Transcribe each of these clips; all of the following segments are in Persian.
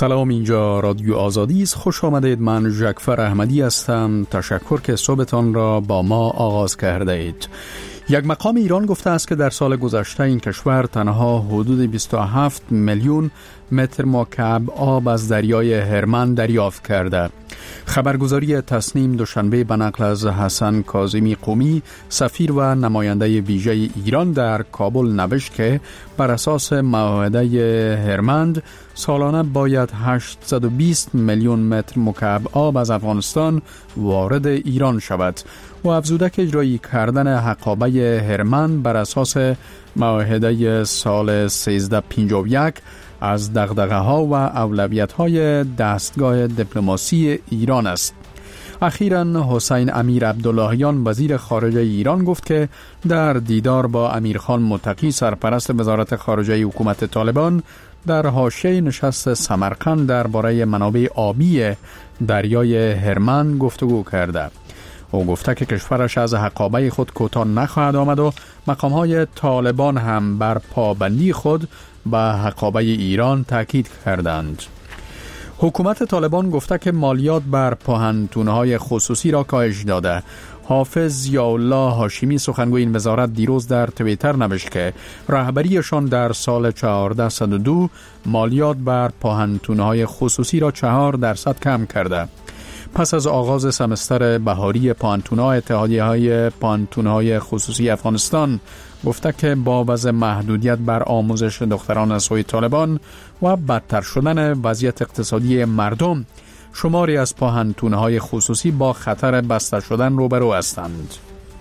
سلام، اینجا رادیو آزادی است. خوش آمدید. من ژکفر احمدی هستم. تشکر که صبحتان را با ما آغاز کرده اید. یک مقام ایران گفته است که در سال گذشته این کشور تنها حدود 27 میلیون متر مکعب آب از دریای هرمن دریافت کرده. خبرگزاری تصنیم دوشنبه به نقل از حسن کاظمی قمی، سفیر و نماینده ویژه ایران در کابل نوشت که بر اساس معاهده هرمند سالانه باید 820 میلیون متر مکعب آب از افغانستان وارد ایران شود و افزوده که اجرایی کردن حقابه هرمند بر اساس معاهده سال 1351 از دغدغه‌ها و اولویت‌های دستگاه دیپلماسی ایران است. اخیراً حسین امیر عبداللهیان وزیر خارجه ایران گفت که در دیدار با امیرخان متقی سرپرست وزارت خارجه حکومت طالبان در حاشیه نشست سمرقند درباره منابع آبی دریای هرمن گفتگو کرده. او گفته که کشورش از حقابه خود کوتاه نخواهد آمد و مقام‌های طالبان هم بر پابندی خود به حقابه ایران تاکید کردند. حکومت طالبان گفته که مالیات بر پاهنتون‌های خصوصی را کاهش داده. حافظ ضیاءالله هاشمی سخنگوی این وزارت دیروز در توییتر نوشت که رهبریشان در سال 1402 مالیات بر پاهنتون‌های خصوصی را 4% کم کرده. پس از آغاز سمستر بهاری پاهنتون‌ها، اتحادیه‌های پاهنتون‌های خصوصی افغانستان گفته که با وضع محدودیت بر آموزش دختران از سوی طالبان و بدتر شدن وضعیت اقتصادی مردم، شماری از پاهنتون‌های خصوصی با خطر بسته شدن روبرو هستند.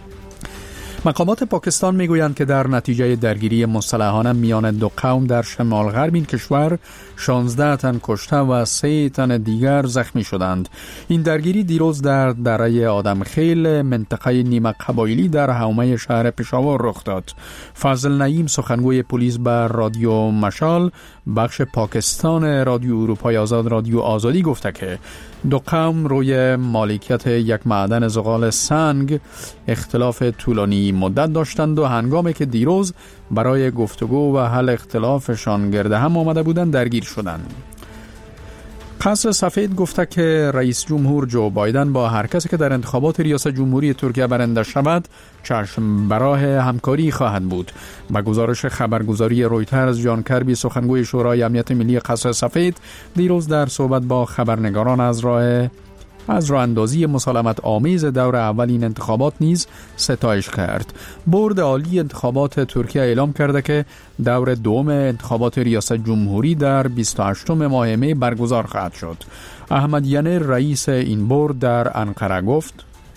مقامات پاکستان میگویند که در نتیجه درگیری مسلحانه میان دو قوم در شمال غرب این کشور 16 تن کشته و 3 تن دیگر زخمی شدند. این درگیری دیروز در دره آدمخیل، منطقه نیمه قبایلی در حومه شهر پشاور رخ داد. فضل نعیم سخنگوی پلیس بر رادیو مشال بخش پاکستان رادیو اروپای آزاد رادیو آزادی گفته که دو قوم روی مالکیت یک معدن زغال سنگ اختلاف طولانی مدت داشتند و هنگامی که دیروز برای گفتگو و حل اختلافشان گرد هم آمده بودند درگیر شدند. قصر سفید گفته که رئیس جمهور جو بایدن با هر کسی که در انتخابات ریاست جمهوری ترکیه برنده شود چشم براه همکاری خواهد بود. با گزارش خبرگزاری رویترز، جان کربی سخنگوی شورای امنیت ملی قصر سفید دیروز در صحبت با خبرنگاران از راه اندازی مسالمت آمیز دور اول این انتخابات نیز ستایش کرد. بورد عالی انتخابات ترکیه اعلام کرده که دور دوم انتخابات ریاست جمهوری در 28 ماه می برگزار خواهد شد. احمد ینر رئیس این بورد در انقره گفت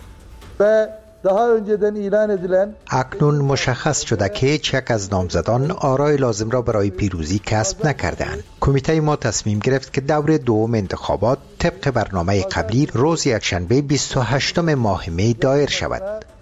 اکنون مشخص شده که هیچ یک از نامزدان آرای لازم را برای پیروزی کسب نکردند. کمیته ما تصمیم گرفت که دور دوم انتخابات طبق برنامه قبلی روز یکشنبه 28 ماه می دایر شود.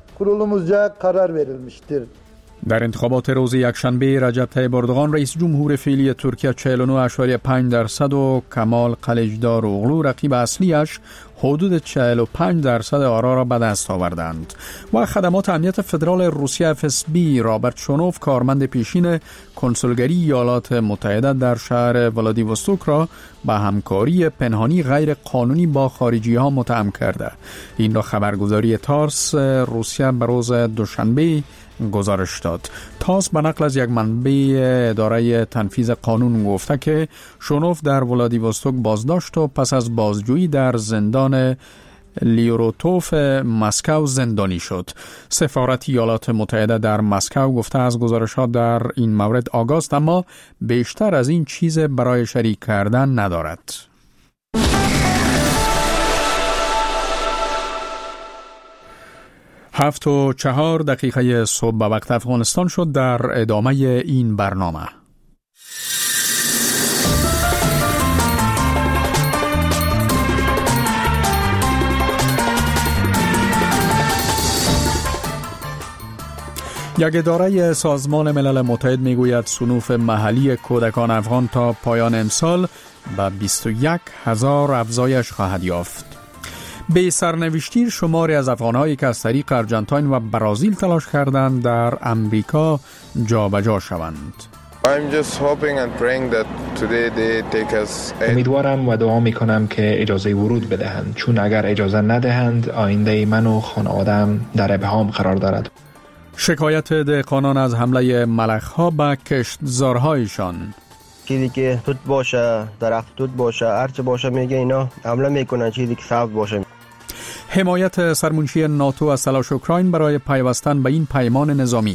در انتخابات روز یکشنبه رجب طیب اردوغان رئیس جمهور فعلی ترکیه 49.5% و کمال کلجدار اوغلو رقیب اصلیش حدود 45% آرا را به دست آوردند. و خدمات امنیت فدرال روسیه FSB رابرت شونوف کارمند پیشین کنسولگری ایالات متحده در شهر ولادیوستوک را به همکاری پنهانی غیر قانونی با خارجی ها متهم کرده. این را خبرگزاری تارس روسیه به روز دوشنبه گزارش داد. تاس به نقل از یک منبع اداره تنفیذ قانون گفته که شونوف در ولادیوستوک بازداشت و پس از بازجویی در زندان لیوروتوف مسکو زندانی شد. سفارت ایالات متحده در مسکو گفته از گزارشات در این مورد آگاه است، اما بیشتر از این چیز برای شریک کردن ندارد. 7:04 صبح به وقت افغانستان شد. در ادامه این برنامه یک اداره سازمان ملل متحد میگوید صنوف محلی کودکان افغان تا پایان امسال به 21,000 افزایش خواهد یافت. به سرنوشتی شماری از افغان‌هایی که از طریق ارجنتاین و برازیل تلاش کردند در امریکا جابجا شوند. امیدوارم و دعا میکنم که اجازه ورود بدهند، چون اگر اجازه ندهند آینده من و خانواده‌ام در ابهام قرار دارد. شکایت دهقانان از حمله ملخ‌ها به کشتزارهایشان. چیزی که توت باشه، درخت توت باشه، هرچه باشه میگه اینا حمله میکنن، چیزی که سبز باشه. حمایت سرمنشی ناتو از تلاش اوکراین برای پیوستن به این پیمان نظامی.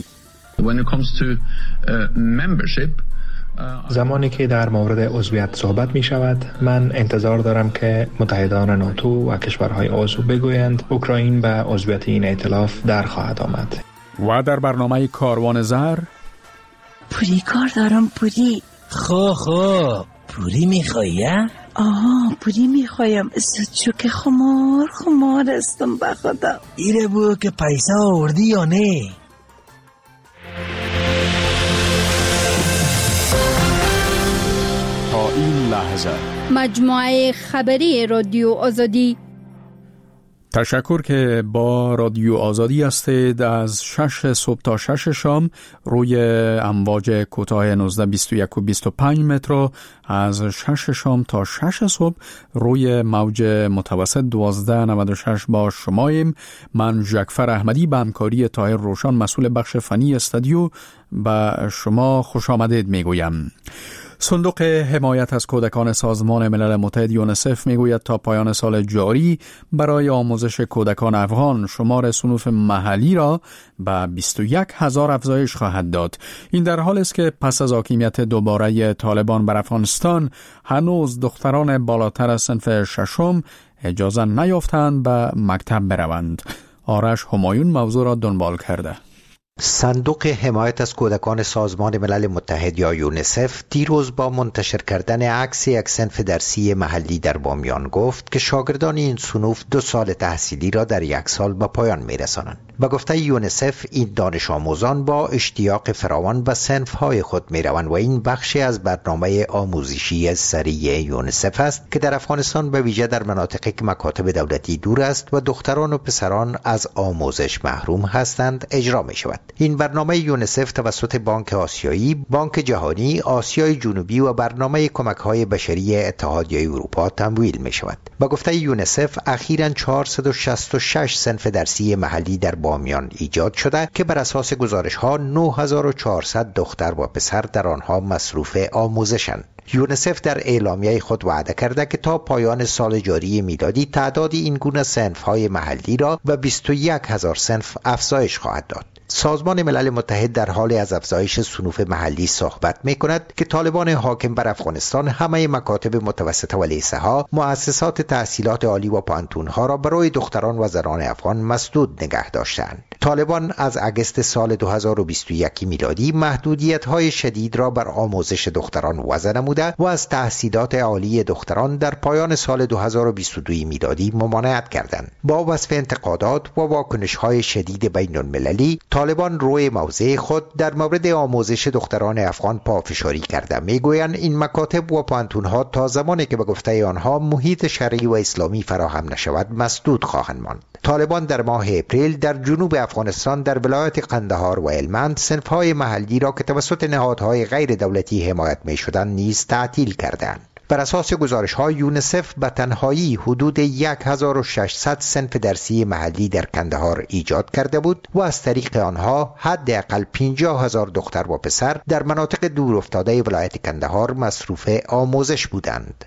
زمانی که در مورد عضویت صحبت می شود، من انتظار دارم که متحدان ناتو و کشورهای عضو بگویند اوکراین به عضویت این ائتلاف در خواهد آمد. و در برنامه کاروان زر پوری کار دارم. پوری پوری میخوایی؟ آها پوری میخوایم. سوچو که خمار استم بخدا. ایره بو که پیسه آوردی یا نه؟ تا این لحظه مجموعه خبری رادیو آزادی. تشکر که با رادیو آزادی هستید. از 6 صبح تا 6 شام روی امواج کوتاه 1921 و 25 متر، از 6 شام تا 6 صبح روی موج متوسط 1296 با شماییم. من جعفر احمدی به همکاری طاهر روشن مسئول بخش فنی استودیو به شما خوش آمدید میگویم. صندوق حمایت از کودکان سازمان ملل متحد یونسف میگوید تا پایان سال جاری برای آموزش کودکان افغان شمار صنوف محلی را به 21,000 افزایش خواهد داد. این در حالی است که پس از حاکمیت دوباره طالبان بر افغانستان هنوز دختران بالاتر از صنف ششم اجازه نیافتند به مکتب بروند. آرش همایون موضوع را دنبال کرده. صندوق حمایت از کودکان سازمان ملل متحد یا یونسف دیروز با منتشر کردن عکس یک صنف درسی محلی در بامیان گفت که شاگردان این صنوف 2 سال تحصیلی را در 1 سال به پایان میرسانند. به گفته یونسف این دانش آموزان با اشتیاق فراوان به صنف‌های خود میروند و این بخشی از برنامه آموزشی سریع یونسف است که در افغانستان به ویژه در مناطقی که مکاتب دولتی دور است و دختران و پسران از آموزش محروم هستند اجرا می شود. این برنامه یونسف توسط بانک آسیایی، بانک جهانی، آسیای جنوبی و برنامه کمک‌های بشری اتحادیه اروپا تمویل می شود. به گفته یونسف اخیراً 466 صنف درسی محلی در بامیان ایجاد شده که بر اساس گزارش‌ها 9400 دختر و پسر در آنها مصروف آموزشند. یونسف در اعلامیه خود وعده کرده که تا پایان سال جاری میلادی تعداد این گونه صنف‌های محلی را به 21,000 صنف افزایش خواهد داد. سازمان ملل متحد در حال از افزایش صنوف محلی صحبت می کند که طالبان حاکم بر افغانستان همه مکاتب متوسطه و لیسه ها، مؤسسات تحصیلات عالی و پانتون ها را برای دختران و زنان افغان مسدود نگه داشتند. طالبان از اگست سال 2021 میلادی محدودیت های شدید را بر آموزش دختران وضع نموده و از تحصیلات عالی دختران در پایان سال 2022 میلادی ممانعت کردند. با وصف انتقادات و واکنش های شدید بین المللی، طالبان روی موضع خود در مورد آموزش دختران افغان پافشاری کرده. میگویند این مکاتب و پانتون‌ها تا زمانی که به گفته آنها محیط شرعی و اسلامی فراهم نشود مسدود خواهند ماند. طالبان در ماه اپریل در جنوب افغانستان در ولایت قندهار و هلمند صنف‌های محلی را که توسط نهادهای غیر دولتی حمایت می‌شدند نیز تعطیل کردند. بر اساس گزارش‌های یونسف به تنهایی حدود 1600 صنف درسی محلی در کندهار ایجاد کرده بود و از طریق آنها حداقل 50,000 دختر و پسر در مناطق دور افتاده ولایت کندهار مصروف آموزش بودند.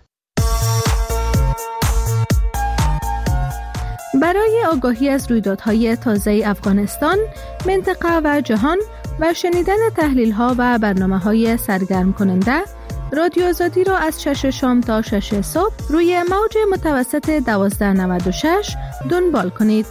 برای آگاهی از رویدادهای تازه افغانستان، منطقه و جهان و شنیدن تحلیل‌ها و برنامه‌های سرگرم کننده، رادیو آزادی را از 6 شام تا 6 صبح روی موج متوسط 1296 دنبال کنید.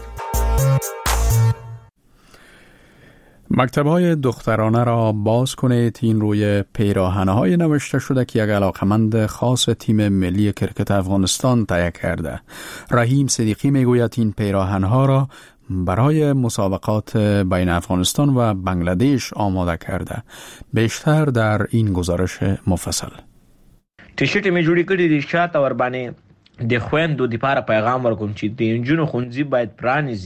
مکتب‌های دخترانه را باز کنید. این روی پیراهن‌های نوشته شده که یک علاقمند خاص تیم ملی کرکت افغانستان تهیه کرده. رحیم صدیقی میگوید این پیراهن‌ها را برای مسابقات بین افغانستان و بنگلادش آماده کرده. بیشتر در این گزارش مفصل. ټیشرټ می جوړی کړی دی شاته ور باندې د خويندو د لپاره پیغام ورکوم چې د انجونو خونځي باید پرانیزي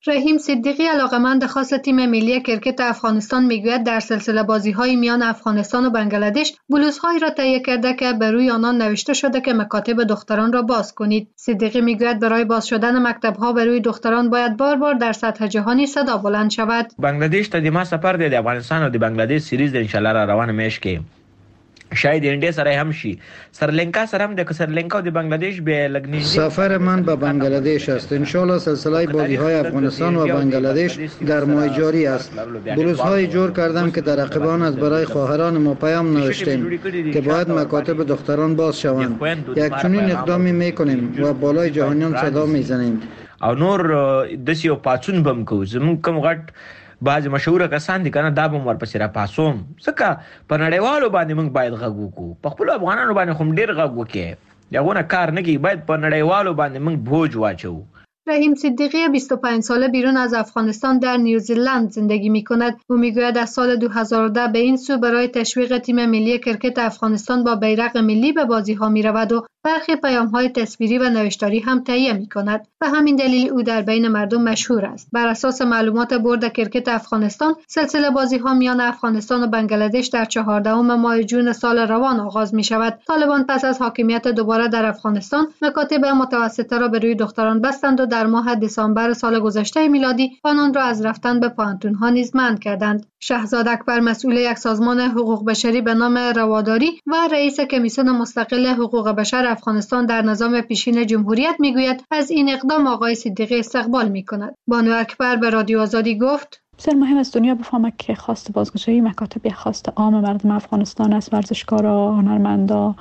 رحیم صدیقی علاقمند خاص تیم ملی کرکت افغانستان میگوید در سلسله بازی‌های میان افغانستان و بنگلادش بلوزهایی را تهیه کرده که بر روی آنان نوشته شده که مکاتب دختران را باز کنید. صدیقی میگوید برای باز شدن مکتب‌ها بر روی دختران باید بار بار در سطح جهانی صدا بلند شود. بنگلادش ته د ما سفر دی د افغانستان او د بنگلادش سریز د ان شاء الله را روانه میش کې شاید انډیا سره هم شي، سریلانکا سره هم د سریلانکا او د بنگلادش به لګنیږي. سفر من به بنگلادش است. ان شاء الله سلسله بازی‌های افغانستان و بنگلادش در ماه جاری است. بلوزهای جور کردم که در عقبان از برای خواهران ما پیام نوشتیم که باید مکاتب دختران باز شوند. یک چنین اقدامی میکنیم و بالای جهانیان صدا میزنیم. او نور دسی او پاتون بم کو زمون کوم غټ بعض مشهور کسان دي کنه دا بم ورپسې را پاسوم ځکه په نړیوالو باندې موږ باید غږ وکړو، په خپل افغانانو باندې هم ډیر غږ وکړي، یغونه کار نه کی، باید په نړیوالو باندې موږ بوج واچو. رحیم صدیقی 25 ساله بیرون از افغانستان در نیوزیلند زندگی می کند. او میگوید از سال 2010 به این سو برای تشویق تیم ملی کرکت افغانستان با بیرق ملی به بازی ها می رود و برخی پیام های تصویری و نوشتاری هم تهیه می کند. به همین دلیل او در بین مردم مشهور است. بر اساس معلومات بورد کرکت افغانستان، سلسله بازی ها میان افغانستان و بنگلادش در 14 ماه جون سال روان آغاز می شود. طالبان پس از حاکمیت دوباره در افغانستان مکاتب متوسطه را به روی دختران بستند و در ماه دسامبر سال گذشته میلادی آنان را از رفتن به پانتون‌ها نیز منع کردند. شهزاد اکبر مسئول یک سازمان حقوق بشری به نام رواداری و رئیس کمیسیون مستقل حقوق بشر افغانستان در نظام پیشین جمهوریت میگوید از این اقدام آقای صدیقی استقبال میکند. بانو اکبر به رادیو آزادی گفت: بسیار مهم است دنیا بفهمه که خواست بازگشایی مکاتب یک خواست عام مردم افغانستان است. ورزشکارا، هنرمندا،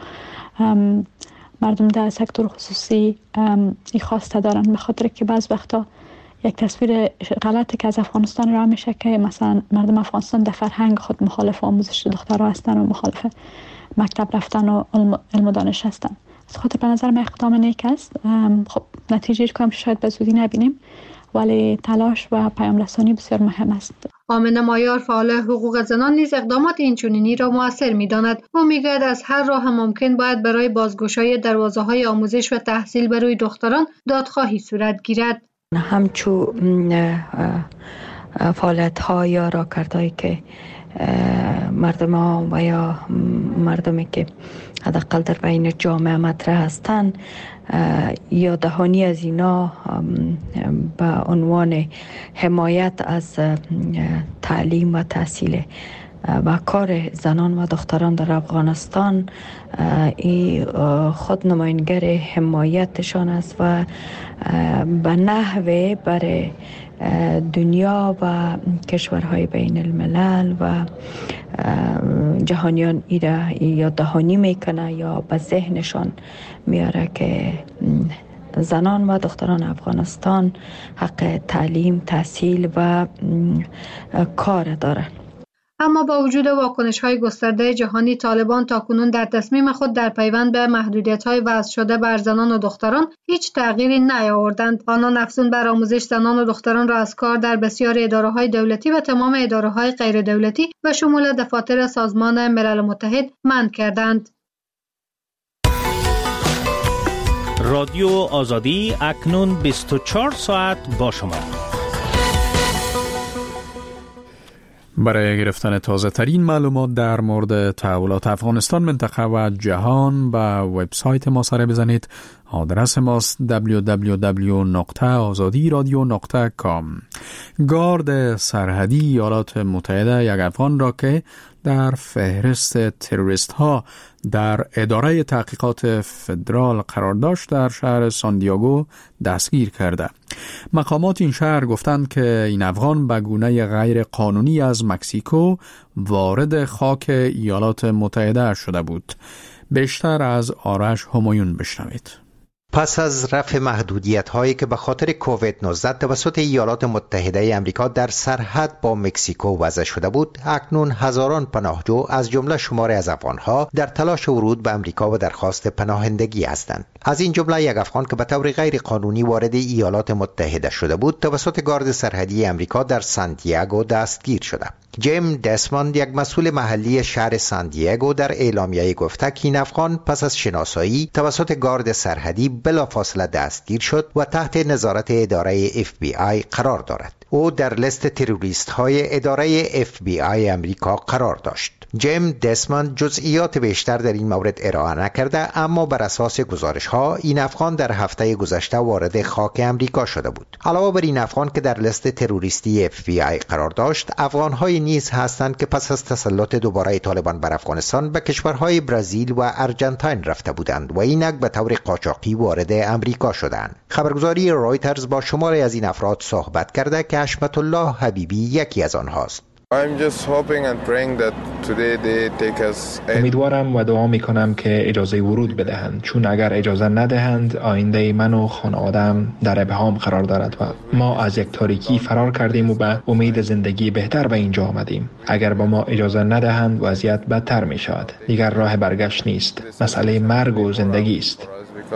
مردم در سکتور خصوصی این خواسته دارن، به خاطر که بعض وقتا یک تصویر غلطی که از افغانستان را میشه که مثلا مردم افغانستان در فرهنگ خود مخالف آموزش دخترها هستن و مخالف مکتب رفتن و علم و دانش هستن. از خاطر به نظر من اقدام نیک است. خب نتیجه کم شاید به زودی نبینیم، ولی تلاش و پیام رسانی بسیار مهم است. آمنه مایار فعال حقوق زنان نیز اقدامات اینچنینی را موثر می‌داند. او میگوید از هر راه ممکن باید برای بازگشایی دروازه‌های آموزش و تحصیل بر روی دختران دادخواهی صورت گیرد. همچو فعالیت‌ها یا راهکردهایی که مردم ها و یا مردمی که حداقل در بین جامعه مطرح هستند یا دهانی از اینا به عنوان حمایت از تعلیم و تحصیل و کار زنان و دختران در افغانستان این خود نماینگر حمایتشان است و به نحوه برای دنیا و کشورهای بین الملل و جهانیان ایره یا دهانی میکنه یا به ذهنشان میاره که زنان و دختران افغانستان حق تعلیم، تحصیل و کار دارند. اما با وجود واکنش‌های گسترده جهانی، طالبان تاکنون در تصمیم خود در پیوند به محدودیت‌های وضع شده بر زنان و دختران هیچ تغییری نیاوردند. آنان افزون بر آموزش زنان و دختران را از کار در بسیار اداره‌های دولتی و تمام اداره‌های غیر دولتی و شمول دفاتر سازمان ملل متحد منع کردند. رادیو آزادی اکنون 24 ساعت با شما. برای گرفتن تازه ترین معلومات در مورد تحولات افغانستان، منطقه و جهان به وبسایت ما سر بزنید. آدرس ماست www.azadiradio.com. گارد سرحدی ایالات متحده یک افغان را که در فهرست تروریست ها در اداره تحقیقات فدرال قرار داشت در شهر ساندیاگو دستگیر کرده. مقامات این شهر گفتند که این افغان به گونه غیر قانونی از مکزیکو وارد خاک ایالات متحده شده بود. بیشتر از آرش همایون بشنوید. پس از رفع محدودیت‌هایی که به خاطر کووید 19 توسط ایالات متحده آمریکا در سرحد با مکزیکو وضع شده بود، اکنون هزاران پناهجو از جمله شماری از افغان‌ها در تلاش ورود به آمریکا و درخواست پناهندگی هستند. از این جمله یک افغان که به طور غیر قانونی وارد ایالات متحده شده بود، توسط گارد سرحدی آمریکا در سانتیاگو دستگیر شده. جیم دسموند، یک مسئول محلی شهر ساندیاگو، در اعلامیه گفته که این افغان پس از شناسایی توسط گارد سرحدی بلافاصله دستگیر شد و تحت نظارت اداره FBI قرار دارد. او در لیست تروریست های اداره FBI امریکا قرار داشت. جیم دسموند جزئیات بیشتر در این مورد ارائه نکرده، اما بر اساس گزارش ها این افغان در هفته گذشته وارد خاک امریکا شده بود. علاوه بر این افغان که در لیست تروریستی FBI قرار داشت، افغان های نیز هستند که پس از تسلط دوباره طالبان بر افغانستان به کشورهای برزیل و ارژانتین رفته بودند و اینک به طور قاچاقی وارد امریکا شدند. خبرگزاری رایترز با شماری از این افراد صحبت کرده که حشمت الله حبیبی یکی از آنهاست. امیدوارم و دعا میکنم که اجازه ورود بدهند، چون اگر اجازه ندهند آینده من و خانواده‌ام در ابهام قرار دارد و ما از یک تاریکی فرار کردیم و به امید زندگی بهتر به اینجا آمدیم. اگر با ما اجازه ندهند وضعیت بدتر می شود. دیگر راه برگشت نیست. مسئله مرگ و زندگی است.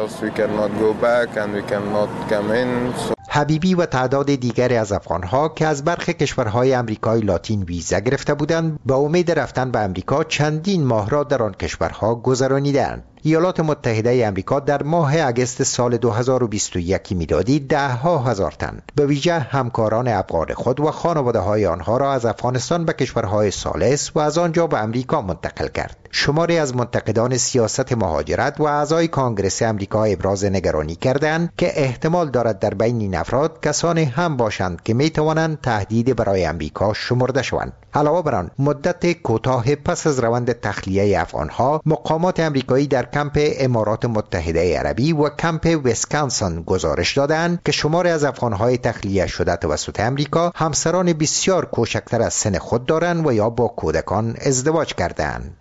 حبیبی و تعداد دیگری از افغانها که از برخی کشورهای امریکای لاتین ویزا گرفته بودند با امید رفتن به امریکا چندین ماه را در آن کشورها گذرانیدند. ایالات متحده امریکا در ماه اگست سال 2021 میلادی 10,000 تن به ویژه همکاران افغان خود و خانواده‌های آنها را از افغانستان به کشورهای ثالث و از آنجا به امریکا منتقل کرد. شماری از منتقدان سیاست مهاجرت و اعضای کانگرس امریکا ابراز نگرانی کردند که احتمال دارد در بین این افراد کسانی هم باشند که می توانند تهدید برای امریکا شمرده شوند. علاوه بر آن، مدت کوتاه پس از روند تخلیه افغانها، مقامات امریکایی در کمپ امارات متحده عربی و کمپ ویسکانسن گزارش دادند که شماری از افغانهای تخلیه شده توسط امریکا همسران بسیار کوچکتر از سن خود دارند و یا با کودکان ازدواج کردند.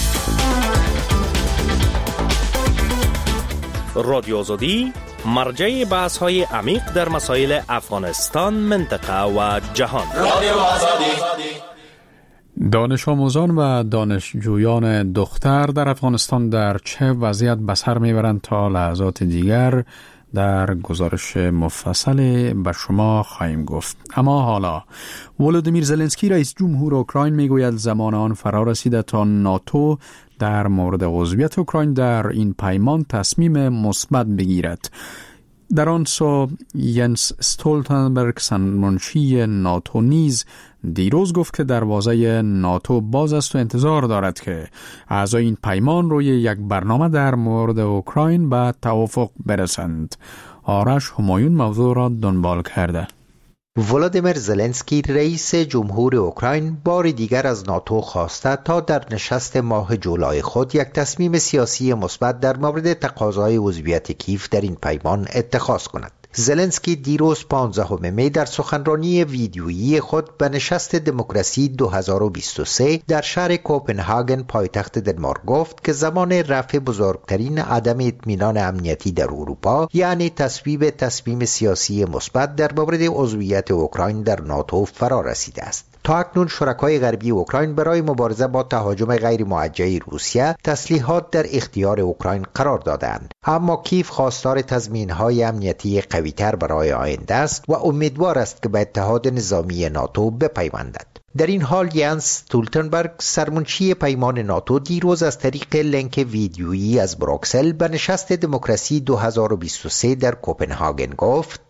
رادیو آزادی مرجع بحث‌های عمیق در مسائل افغانستان، منطقه و جهان. رادیو آزادی. دانش آموزان و دانشجویان دختر در افغانستان در چه وضعیت به سر میبرند تا لحظات دیگر در گزارش مفصل به شما خواهیم گفت. اما حالا ولودیمیر زلنسکی رئیس جمهور اوکراین میگوید زمان آن فرا رسیده تا ناتو در مورد عضویت اوکراین در این پیمان تصمیم مثبت بگیرد. در آن سو ینس استولتنبرگ سرمنشی ناتو نیز دیروز گفت که دروازه ناتو باز است و انتظار دارد که اعضای این پیمان روی یک برنامه در مورد اوکراین به توافق برسند. آرش همایون موضوع را دنبال کرده. ولودیمیر زلنسکی رئیس جمهور اوکراین بار دیگر از ناتو خواسته تا در نشست ماه جولای خود یک تصمیم سیاسی مثبت در مورد تقاضای عضویت کیف در این پیمان اتخاذ کند. زلنسکی دیروز 15 می در سخنرانی ویدیویی خود به نشست دموکراسی 2023 در شهر کوپنهاگن پایتخت دنمارک گفت که زمان رفع بزرگترین عدم اطمینان امنیتی در اروپا، یعنی تصویب سیاسی مثبت در مورد عضویت اوکراین در ناتو فرا رسیده است. تا اکنون شرکای غربی اوکراین برای مبارزه با تهاجم غیر موجه روسیه تسلیحات در اختیار اوکراین قرار دادند، اما کیف خواستار تضمین‌های امنیتی قوی‌تر برای آینده است و امیدوار است که به اتحاد نظامی ناتو بپیوندد. در این حال ینس استولتنبرگ سرمنشی پیمان ناتو دیروز از طریق لینک ویدیویی از بروکسل به نشست دموکراسی 2023 در کوپنهاگن گفت: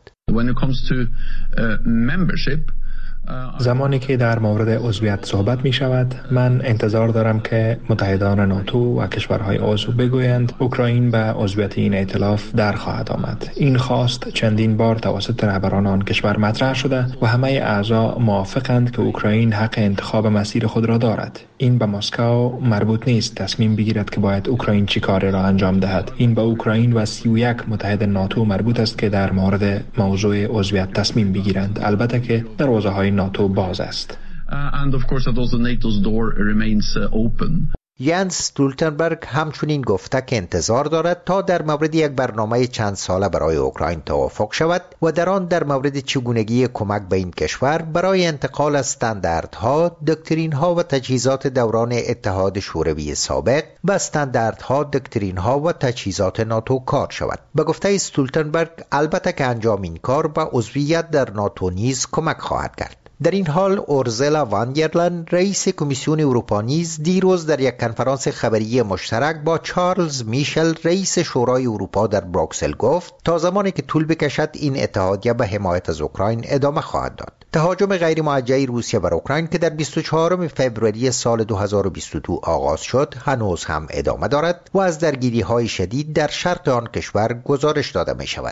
زمانی که در مورد عضویت صحبت می شود، من انتظار دارم که متحدان ناتو و کشورهای عضو بگویند اوکراین به عضویت این ائتلاف در خواهد آمد. این خواست چندین بار توسط رهبران آن کشور مطرح شده و همه اعضا موافقند که اوکراین حق انتخاب مسیر خود را دارد. این به مسکو مربوط نیست تصمیم بگیرد که باید اوکراین چی کاری را انجام دهد. این به اوکراین و 31 متحد ناتو مربوط است که در مورد موضوع عضویت تصمیم بگیرند. البته که دروازه‌های ناتو باز است. And of course that also NATO's door remains open. ینس استولتنبرگ همچنین گفته که انتظار دارد تا در مورد یک برنامه چند ساله برای اوکراین توافق شود و در آن در مورد چگونگی کمک به این کشور برای انتقال از استانداردها، دکترینها و تجهیزات دوران اتحاد شوروی سابق به استانداردها، دکترینها و تجهیزات ناتو کار شود. به گفته استولتنبرگ البته که انجام این کار به عضویت در ناتو نیز کمک خواهد کرد. در این حال اورزلا وان در لین رئیس کمیسیون اروپا نیز دیروز در یک کنفرانس خبری مشترک با چارلز میشل رئیس شورای اروپا در بروکسل گفت تا زمانی که طول بکشد این اتحادیه به حمایت از اوکراین ادامه خواهد داد. تهاجم غیر موجه روسیه بر اوکراین که در 24 فوریه سال 2022 آغاز شد هنوز هم ادامه دارد و از درگیری‌های شدید در شرق آن کشور گزارش داده می شود.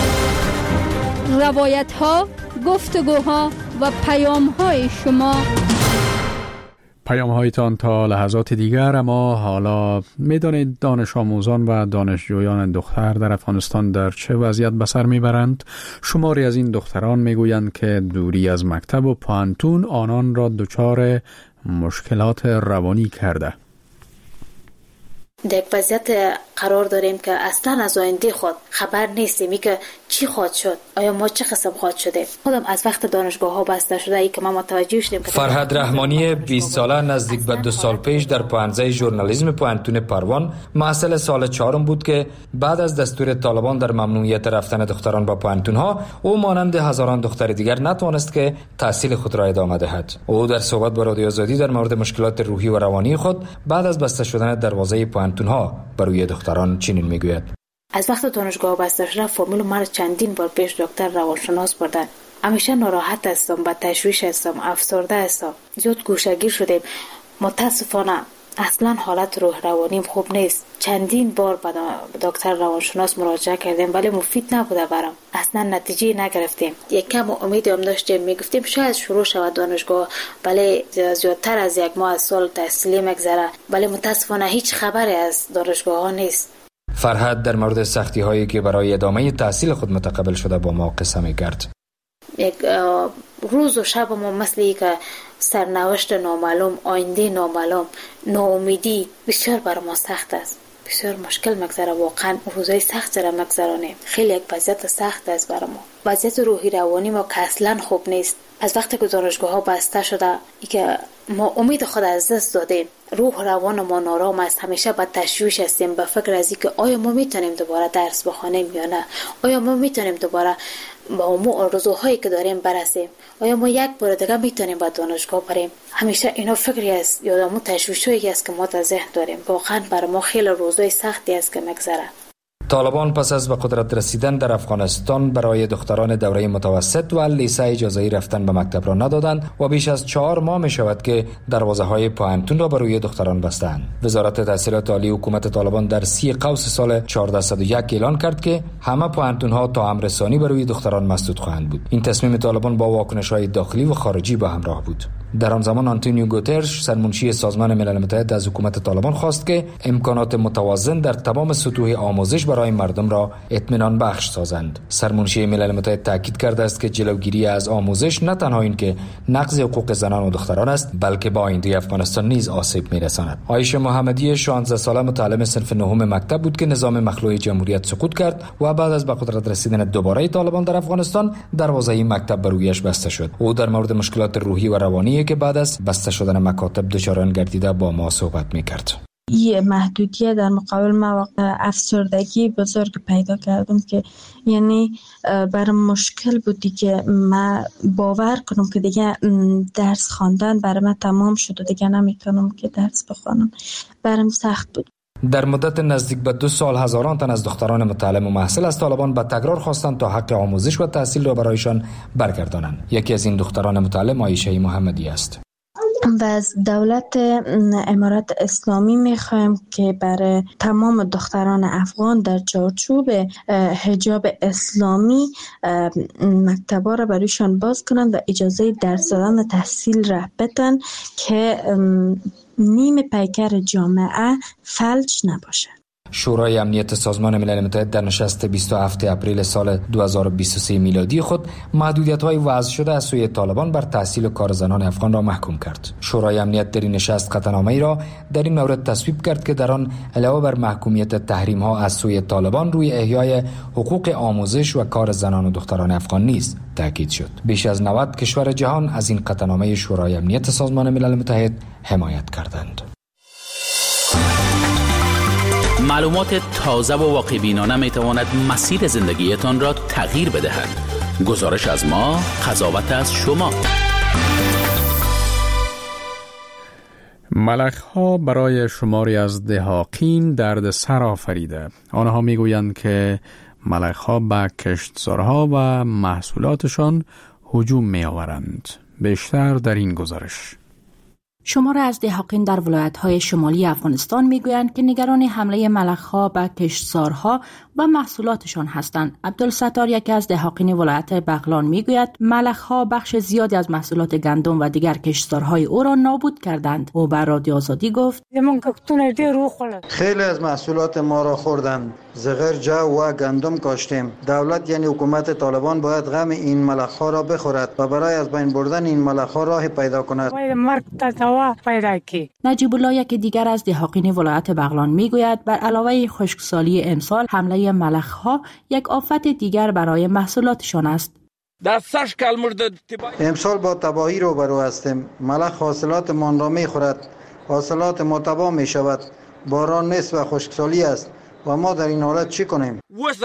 روایت‌ها، گفتگوها و پیام‌های شما. پیام‌هایتان تا لحظات دیگر. اما حالا می‌دانید دانش آموزان و دانشجویان دختر در افغانستان در چه وضعیت به سر می‌برند؟ شماری از این دختران می‌گویند که دوری از مکتب و پانتون آنان را دچار مشکلات روانی کرده. در وضعیت قرار داریم که اصلا از آینده خود خبر نیستیم که چی خواهد شد، آیا ما چه قسم خواهد شده. خودم از وقت دانشگاه ها بسته شده ای که ما متوجه شدیم که فرهاد رحمانی 20 ساله نزدیک به 2 سال پیش در پانزه ژورنالیسم پوانتون پروان محصل سال 4 بود که بعد از دستور طالبان در ممنوعیت رفتن دختران به پوانتون ها او مانند هزاران دختر دیگر نتوانست که تحصیل خود را ادامه دهد. او در صحبت با رادیو آزادی در مورد مشکلات روحی و روانی خود بعد از بسته شدن دروازه پوانتون ها برای دختران چنین میگوید: از وقت دانشگاه بسته شده فامیل مرا چندین بار پیش دکتر روانشناس بردن. همیشه ناراحت هستم، با تشویش هستم، افسرده هستم، زیاد گوشه‌گیر شدیم. متاسفانه اصلا حالت روح روانیم خوب نیست. چندین بار به دکتر روانشناس مراجعه کردیم ولی مفید نبوده برام. اصلا نتیجه نگرفتیم. یک کم امید هم داشتیم، میگفتیم شاید شروع شود دانشگاه، ولی زیادتر از یک ماه از سال تحصیلی مگذره، ولی متاسفانه هیچ خبری از دانشگاه ها نیست. فرهاد در مورد سختی هایی که برای ادامه تحصیل خود متقبل شده با ما قصه می‌کرد. یک روز و شب ما مثل که سرنوشت نامعلوم، آینده نامعلوم، ناامیدی بسیار بر ما سخت است. بسیار مشکل مگذره، واقعا روزای سخت را مگذرانیم. خیلی یک وضعیت سخت است برای ما. وضعیت روحی روانی ما که اصلا خوب نیست. از وقتی که دانشگاه ها بسته شده ای که ما امید خود از دست دادیم، روح روان ما نارام است. همیشه با تشویش هستیم، به فکر از اینکه آیا ما میتونیم دوباره درس بخوانیم یا نه، آیا ما میتونیم دوباره با اون آرزوهایی که داریم برسیم، آیا ما یک بار دیگه میتونیم به دانشگاه بریم. همیشه اینا فکری است، یادمون تشویشایی است که ما در ذهن داریم. واقعا برای ما خیلی روزای سختی است که مگذره. طالبان پس از به قدرت رسیدن در افغانستان برای دختران دوره متوسط و لیسه اجازه رفتن به مکتب را ندادند و بیش از 4 ماه می شود که دروازه های پوانتون را برای دختران بستند. وزارت تحصیلات عالی حکومت طالبان در 30 قوس سال 1401 اعلان کرد که همه پوانتون ها تا امر ثانی برای دختران مسدود خواهند بود. این تصمیم طالبان با واکنش های داخلی و خارجی به همراه بود. در آن زمان آنتونیو گوترش سرمنشی سازمان ملل متحد از حکومت طالبان خواست که امکانات متوازن در تمام سطوح آموزش برای مردم را اطمینان بخش سازند. سرمنشی ملل متحد تاکید کرده است که جلوگیری از آموزش نه تنها این که نقض حقوق زنان و دختران است، بلکه با آینده افغانستان نیز آسیب می‌رساند. عایشه محمدی 16 ساله متعلم صنف نهم مکتب بود که نظام مخلوع جمهوریت سقوط کرد و بعد از به قدرت رسیدن دوباره طالبان در افغانستان دروازه مکتب بر رویش بسته شد. او در مورد مشکلات روحی و روانی که بعد از بسته شدن مکاتب دچار گردیده با ما صحبت می‌کرد. یه محدودیت در مقابل مواقع افسردگی بزرگ پیدا کردم که یعنی برام مشکل بودی که من باور کنم که دیگه درس خواندن برای من تمام شد و دیگه نمیتونم که درس بخوانم. برام سخت بود. در مدت نزدیک به 2 سال هزاران تن از دختران متعلم و محصل از طالبان به تکرار خواستند تا حق آموزش و تحصیل را برایشان برگردانند. یکی از این دختران متعلم عایشه محمدی است. و از دولت امارات اسلامی میخوایم که برای تمام دختران افغان در چارچوب حجاب اسلامی مکتبا را برایشان باز کنند و اجازه درس دادن و تحصیل را بدن که نیم پیکر جامعه فلج نباشه. شورای امنیت سازمان ملل متحد در نشست 27 اپریل سال 2023 میلادی خود محدودیت‌های وضع شده از سوی طالبان بر تحصیل و کار زنان افغان را محکوم کرد. شورای امنیت در این نشست قطعنامه‌ای را در این مورد تصویب کرد که در آن علاوه بر محکومیت تحریم‌ها از سوی طالبان روی احیای حقوق آموزش و کار زنان و دختران افغان نیز تاکید شد. بیش از 90 کشور جهان از این قطعنامه شورای امنیت سازمان ملل متحد حمایت کردند. معلومات تازه و واقع بینانه می تواند مسیر زندگیتان را تغییر بدهد. گزارش از ما، قضاوت از شما. ملخ‌ها برای شماری از دهاقین درد سر آفریده. آنها میگویند که ملخ‌ها به کشتزارها و محصولاتشان هجوم می‌آورند. بیشتر در این گزارش. شماری از دهاقین در ولایت‌های شمالی افغانستان میگویند که نگران حمله ملخ‌ها به کشتزارها و محصولاتشان هستند. عبدالستار یکی از دهاقین ولایت بغلان میگوید ملخ‌ها بخش زیادی از محصولات گندم و دیگر کشتزارهای او را نابود کردند. او بر رادیو آزادی گفت خیلی از محصولات ما را خوردند. زغر، جو و گندم کاشتیم. دولت یعنی حکومت طالبان باید غم این ملخ‌ها را بخورد و برای از بین بردن این ملخ‌ها راه پیدا کند. نجیب الله یک دیگر از دهاقین ولایت بغلان میگوید بر علاوه خشکسالی امسال حمله ملخ‌ها یک آفت دیگر برای محصولاتشان است. امسال با تباهی روبرو هستیم. ملخ حاصلاتمان را می‌خورد. حاصلات ما تباه می‌شود. باران نیست و خشکسالی است و ما در این حالت چی کنیم؟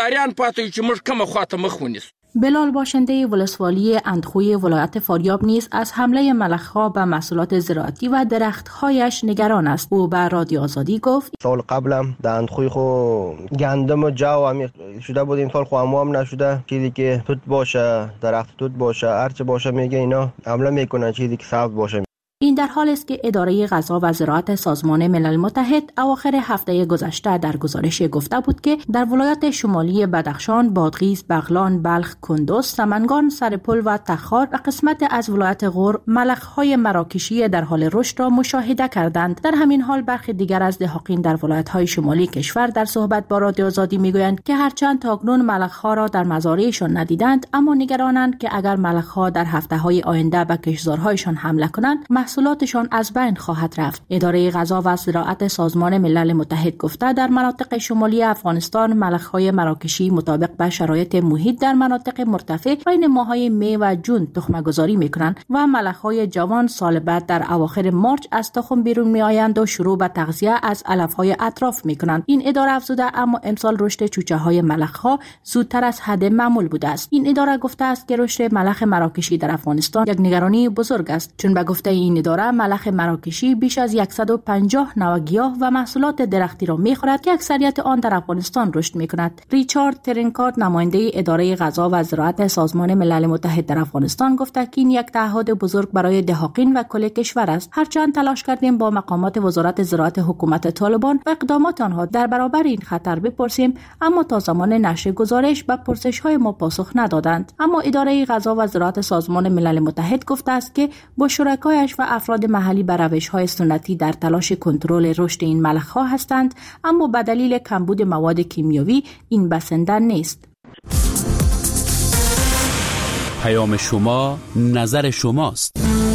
بلال باشنده ولسوالی اندخوی ولایت فاریاب نیز از حمله ملخ‌ها به محصولات زراعتی و درخت‌هایش نگران است. او به رادیو آزادی گفت سال قبلم در اندخوی خو گندم و جو عمیق شده بود، این سال خو هم نشده. چیزی که توت باشه، درخت توت باشه، هرچه باشه میگه اینا حمله میکنن، چیزی که سبز باشه. این در حال است که اداره غذا و زراعت سازمان ملل متحد اواخر هفته گذشته در گزارش گفته بود که در ولایات شمالی بدخشان، بادغیس، بغلان، بلخ، کندوز، سمنگان، سرپل و تخار و قسمت از ولایت غور ملخ‌های مراکشی در حال رشد را مشاهده کردند. در همین حال برخی دیگر از دهاقین در ولایت‌های شمالی کشور در صحبت با رادیو آزادی میگویند که هرچند تاکنون ملخ‌ها را در مزارعشان ندیدند، اما نگرانند که اگر ملخ‌ها در هفته‌های آینده به کشتزارهایشان حمله کنند محصولاتشان از بین خواهد رفت. اداره غذا و زراعت سازمان ملل متحد گفته در مناطق شمالی افغانستان ملخ‌های مراکشی مطابق با شرایط محیط در مناطق مرتفع بین ماه‌های می و جون تخم‌گذاری می‌کنند و ملخ‌های جوان سال بعد در اواخر مارچ از تخم بیرون می‌آیند و شروع به تغذیه از علف‌های اطراف می‌کنند. این اداره افزوده اما امسال رشد چوچه‌های ملخ‌ها زودتر از حد معمول بوده است. این اداره گفته است که رشد ملخ مراکشی در افغانستان یک نگرانی بزرگ است، چون به گفته این اداره ملخ مراکشی بیش از 150 نوع گیاه و محصولات درختی را می‌خورد که اکثریت آن در افغانستان رشد می‌کند. ریچارد ترینکات نماینده اداره غذا و زراعت سازمان ملل متحد در افغانستان گفته که این یک تعهد بزرگ برای دهاقین و کل کشور است. هرچند تلاش کردیم با مقامات وزارت زراعت حکومت طالبان و اقدامات آنها در برابر این خطر بپرسیم، اما تا زمان نشر گزارش به پرسش‌های ما پاسخ ندادند. اما اداره غذا و زراعت سازمان ملل متحد گفته است که با شرکایش و افراد محلی بر روش‌های سنتی در تلاش کنترل رشد این ملخ‌ها هستند، اما به دلیل کمبود مواد کیمیایی این بسنده نیست. پیام شما، نظر شماست.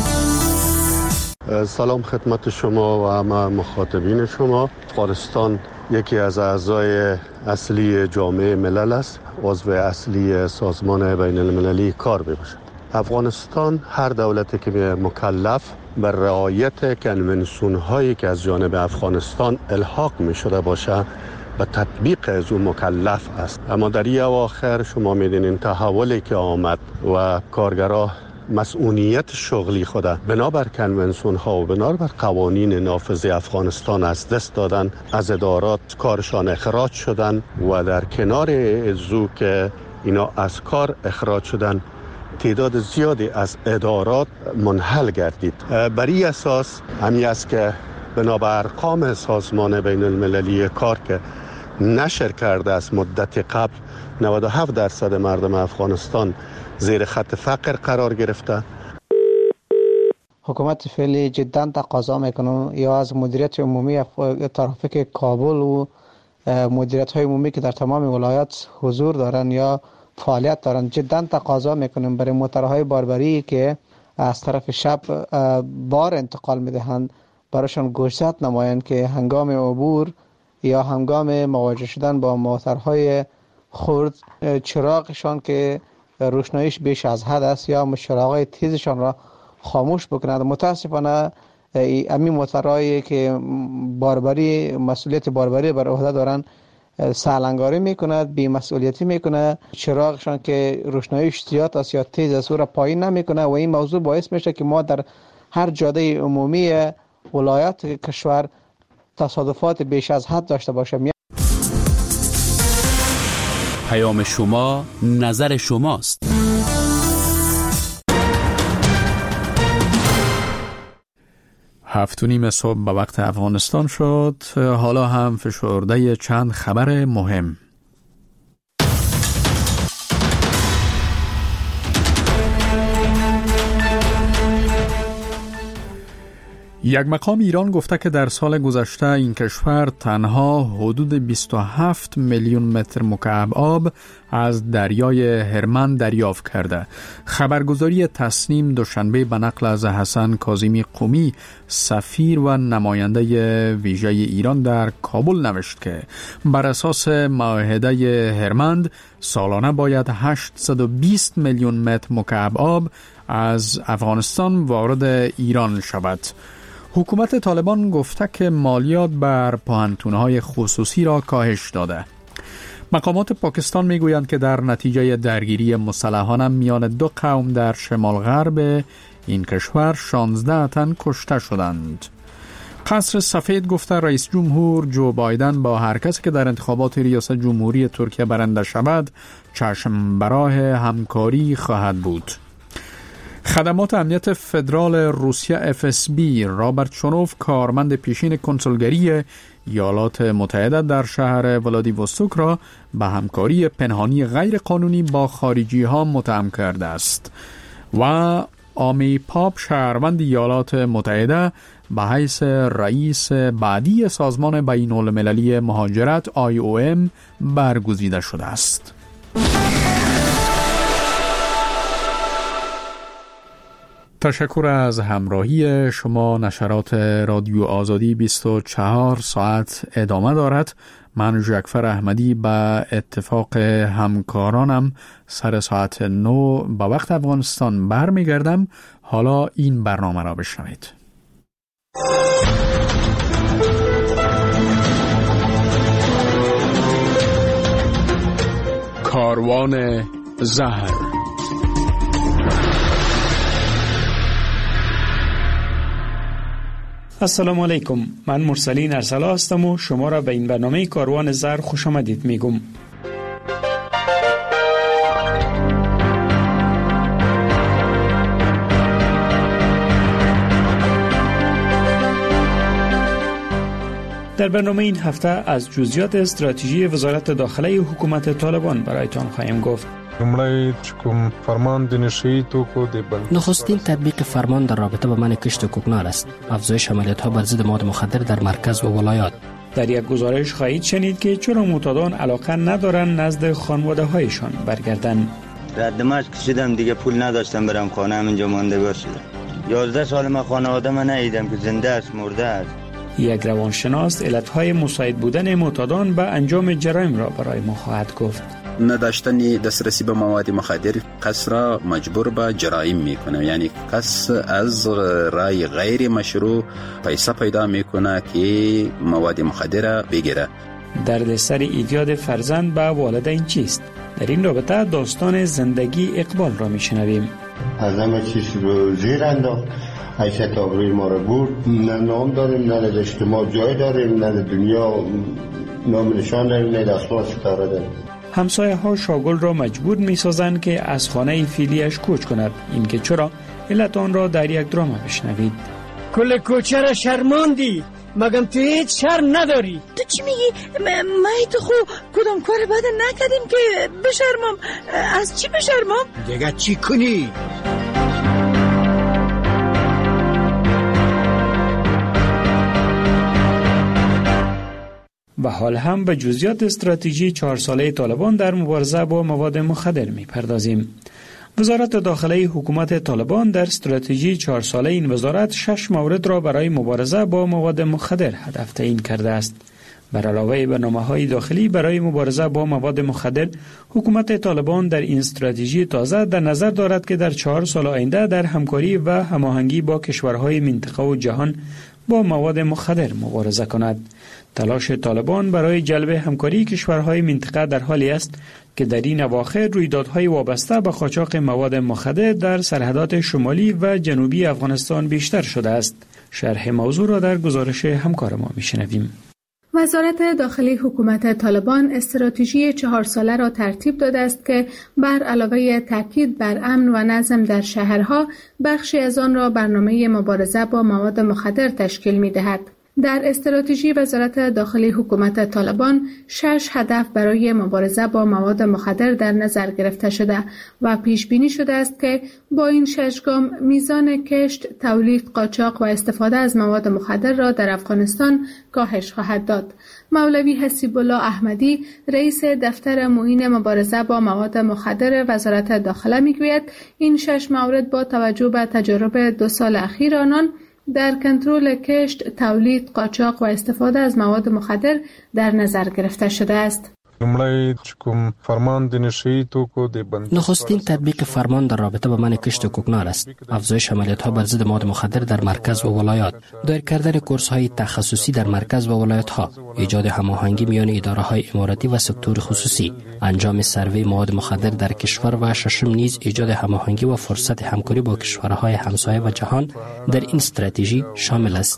سلام خدمت شما و همه مخاطبین شما. افغانستان یکی از اعضای اصلی جامعه ملل است، عضو اصلی سازمان بین المللی کار میباشد. افغانستان هر دولتی که مکلف بر رعایت کنونسیون هایی که از جانب افغانستان الحاق می شده باشه به تطبیق از اون مکلف است. اما در این اواخر شما میدونین تحولی که آمد و کارگرها مسئولیت شغلی خود بنابر کنونسیون ها و بنابر قوانین نافذ افغانستان از دست دادن، از ادارات کارشان اخراج شدن و در کنار ازو که اینا از کار اخراج شدن تعداد زیادی از ادارات منحل گردید. بر این اساس همی است که بنابر ارقام سازمان بین المللی کار که نشر کرده از مدت قبل 97% مردم افغانستان زیر خط فقر قرار گرفته. حکومت فعلی جدا تقاضا میکنه یا از مدیریت عمومی ترافیک کابل و مدیریت های عمومی که در تمام ولایات حضور دارن یا فعالیت دارن، جدا تقاضا میکنیم برای موترهای باربری که از طرف شب بار انتقال میدهند برایشان گوشزد نمایند که هنگام عبور یا هنگام مواجه شدن با موترهای خرد چراغشان که روشناییش بیش از حد است یا چراغهای تیزشان را خاموش بکنند. متاسفانه امی موترهایی که باربری مسئولیت باربری بر عهده دارند سالنگاری میکنه، بی‌مسئولیتی میکنه، چراغشان که روشناییش زیاد است یا تیز است او را پایین نمیکنه و این موضوع باعث میشه که ما در هر جاده عمومی ولایات کشور تصادفات بیش از حد داشته باشیم. پیام شما، نظر شماست. هفت و نیم صبح به وقت افغانستان شد. حالا هم فشرده چند خبر مهم. یک مقام ایران گفته که در سال گذشته این کشور تنها حدود 27 میلیون متر مکعب آب از دریای هرمند دریافت کرده. خبرگزاری تسنیم دوشنبه به نقل از حسن کاظمی قمی، سفیر و نماینده ویژه ایران در کابل نوشت که بر اساس معاهده هرمند سالانه باید 820 میلیون متر مکعب آب از افغانستان وارد ایران شود. حکومت طالبان گفته که مالیات بر پوهنتون‌های خصوصی را کاهش داده. مقامات پاکستان میگویند که در نتیجه درگیری مسلحانه میان دو قوم در شمال غرب این کشور 16 تن کشته شدند. قصر سفید گفته رئیس جمهور جو بایدن با هر کسی که در انتخابات ریاست جمهوری ترکیه برنده شود چشم براه همکاری خواهد بود. خدمات امنیت فدرال روسیه FSB رابرت شونوف، کارمند پیشین کنسولگری ایالات متحده در شهر ولادیوستوک را به همکاری پنهانی غیر قانونی با خارجی ها متهم کرده است و آمی پاپ، شهروند ایالات متحده، به حیث رئیس بعدی سازمان بین المللی مهاجرت IOM برگزیده شده است. تشکر از همراهی شما. نشرات رادیو آزادی 24 ساعت ادامه دارد. من جعفر احمدی به اتفاق همکارانم سر ساعت 9 به وقت افغانستان برمیگردم. حالا این برنامه را بشنوید. کاروان زهر. السلام علیکم، من مرسلین ارسلا هستم و شما را به این برنامه کاروان زهر خوش آمدید میگم. در برنامه این هفته از جزئیات استراتژی وزارت داخله حکومت طالبان برایتان خواهیم گفت. نخستین تطبیق فرمان در رابطه با منع کشت کوکنار است. افزایش عملیات‌ها بر ضد مواد مخدر در مرکز و ولایات. در یک گزارش خواهید شنید که چرا معتادان علاقه ندارن نزد خانواده‌هایشان برگردن. در دمشق کشیدم دیگه پول نداشتم برم خانه، همینجا ماندگار شدم. 11 سال من خانواده من ندیدم که زنده است مرده است. یک روانشناس علتهای مساعد بودن معتادان به انجام جرایم را برای ما خواهد گفت. نداشتن دسترسی به مواد مخدر کس را مجبور به جرایم میکنه، یعنی کس از رای غیر مشروع پیسه پیدا میکنه که مواد مخدر بگیره. دردسر ایجاد فرزند به والدین چیست؟ در این رابطه داستان زندگی اقبال را میشنویم. از همه چیز رو زیر انداخت، حیثیت آبروی ما رو برد. نه نام داریم، نه در اجتماع جای داریم، نه در دنیا نام نشان داریم، نه در آسمان ستاره داریم. همسایه ها شاگل را مجبور می سازند که از خانه فعلیش کوچ کند. این که چرا؟ علت آن را در یک درام بشنوید. کل کوچه را شرماندی، مگم تو هیچ شرم نداری؟ تو چی میگی؟ ما تو خو کدام کار بد نکردیم که بشرمم؟ از چی بشرمم؟ دیگه چی کنی؟ و حال هم به جزئیات استراتژی 4 ساله طالبان در مبارزه با مواد مخدر می‌پردازیم. وزارت داخله حکومت طالبان در استراتژی 4 ساله این وزارت 6 مورد را برای مبارزه با مواد مخدر هدف تعیین کرده است. بر علاوه برنامه‌های داخلی برای مبارزه با مواد مخدر، حکومت طالبان در این استراتژی تازه در نظر دارد که در 4 سال آینده در همکاری و هماهنگی با کشورهای منطقه و جهان با مواد مخدر مبارزه کند. تلاش طالبان برای جلب همکاری کشورهای منطقه در حالی است که در این اواخر رویدادهای وابسته به قاچاق مواد مخدر در سرحدات شمالی و جنوبی افغانستان بیشتر شده است. شرح موضوع را در گزارش همکار ما میشنویم. وزارت داخلی حکومت طالبان استراتژی 4 ساله را ترتیب داده است که بر علاوه تاکید بر امن و نظم در شهرها، بخشی از آن را برنامه مبارزه با مواد مخدر تشکیل می‌دهد. در استراتژی وزارت داخلی حکومت طالبان 6 هدف برای مبارزه با مواد مخدر در نظر گرفته شده و پیش بینی شده است که با این 6 گام میزان کشت، تولید، قاچاق و استفاده از مواد مخدر را در افغانستان کاهش خواهد داد. مولوی حسیب الله احمدی، رئیس دفتر معین مبارزه با مواد مخدر وزارت داخله میگوید این 6 مورد با توجه به تجارب 2 سال اخیر آنان در کنترل کشت، تولید، قاچاق و استفاده از مواد مخدر در نظر گرفته شده است. نخستین تطبیق فرمان در رابطه با منع کشت کوکنار است. افزایش عملیات‌ها بر ضد مواد مخدر در مرکز و ولایات، دایر کردن کورس‌های تخصصی در مرکز و ولایت‌ها، ایجاد هماهنگی میان اداره‌های اماراتی و سکتور خصوصی، انجام سروی مواد مخدر در کشور و ششم نیز ایجاد هماهنگی و فرصت همکاری با کشورهای همسایه و جهان در این استراتژی شامل است.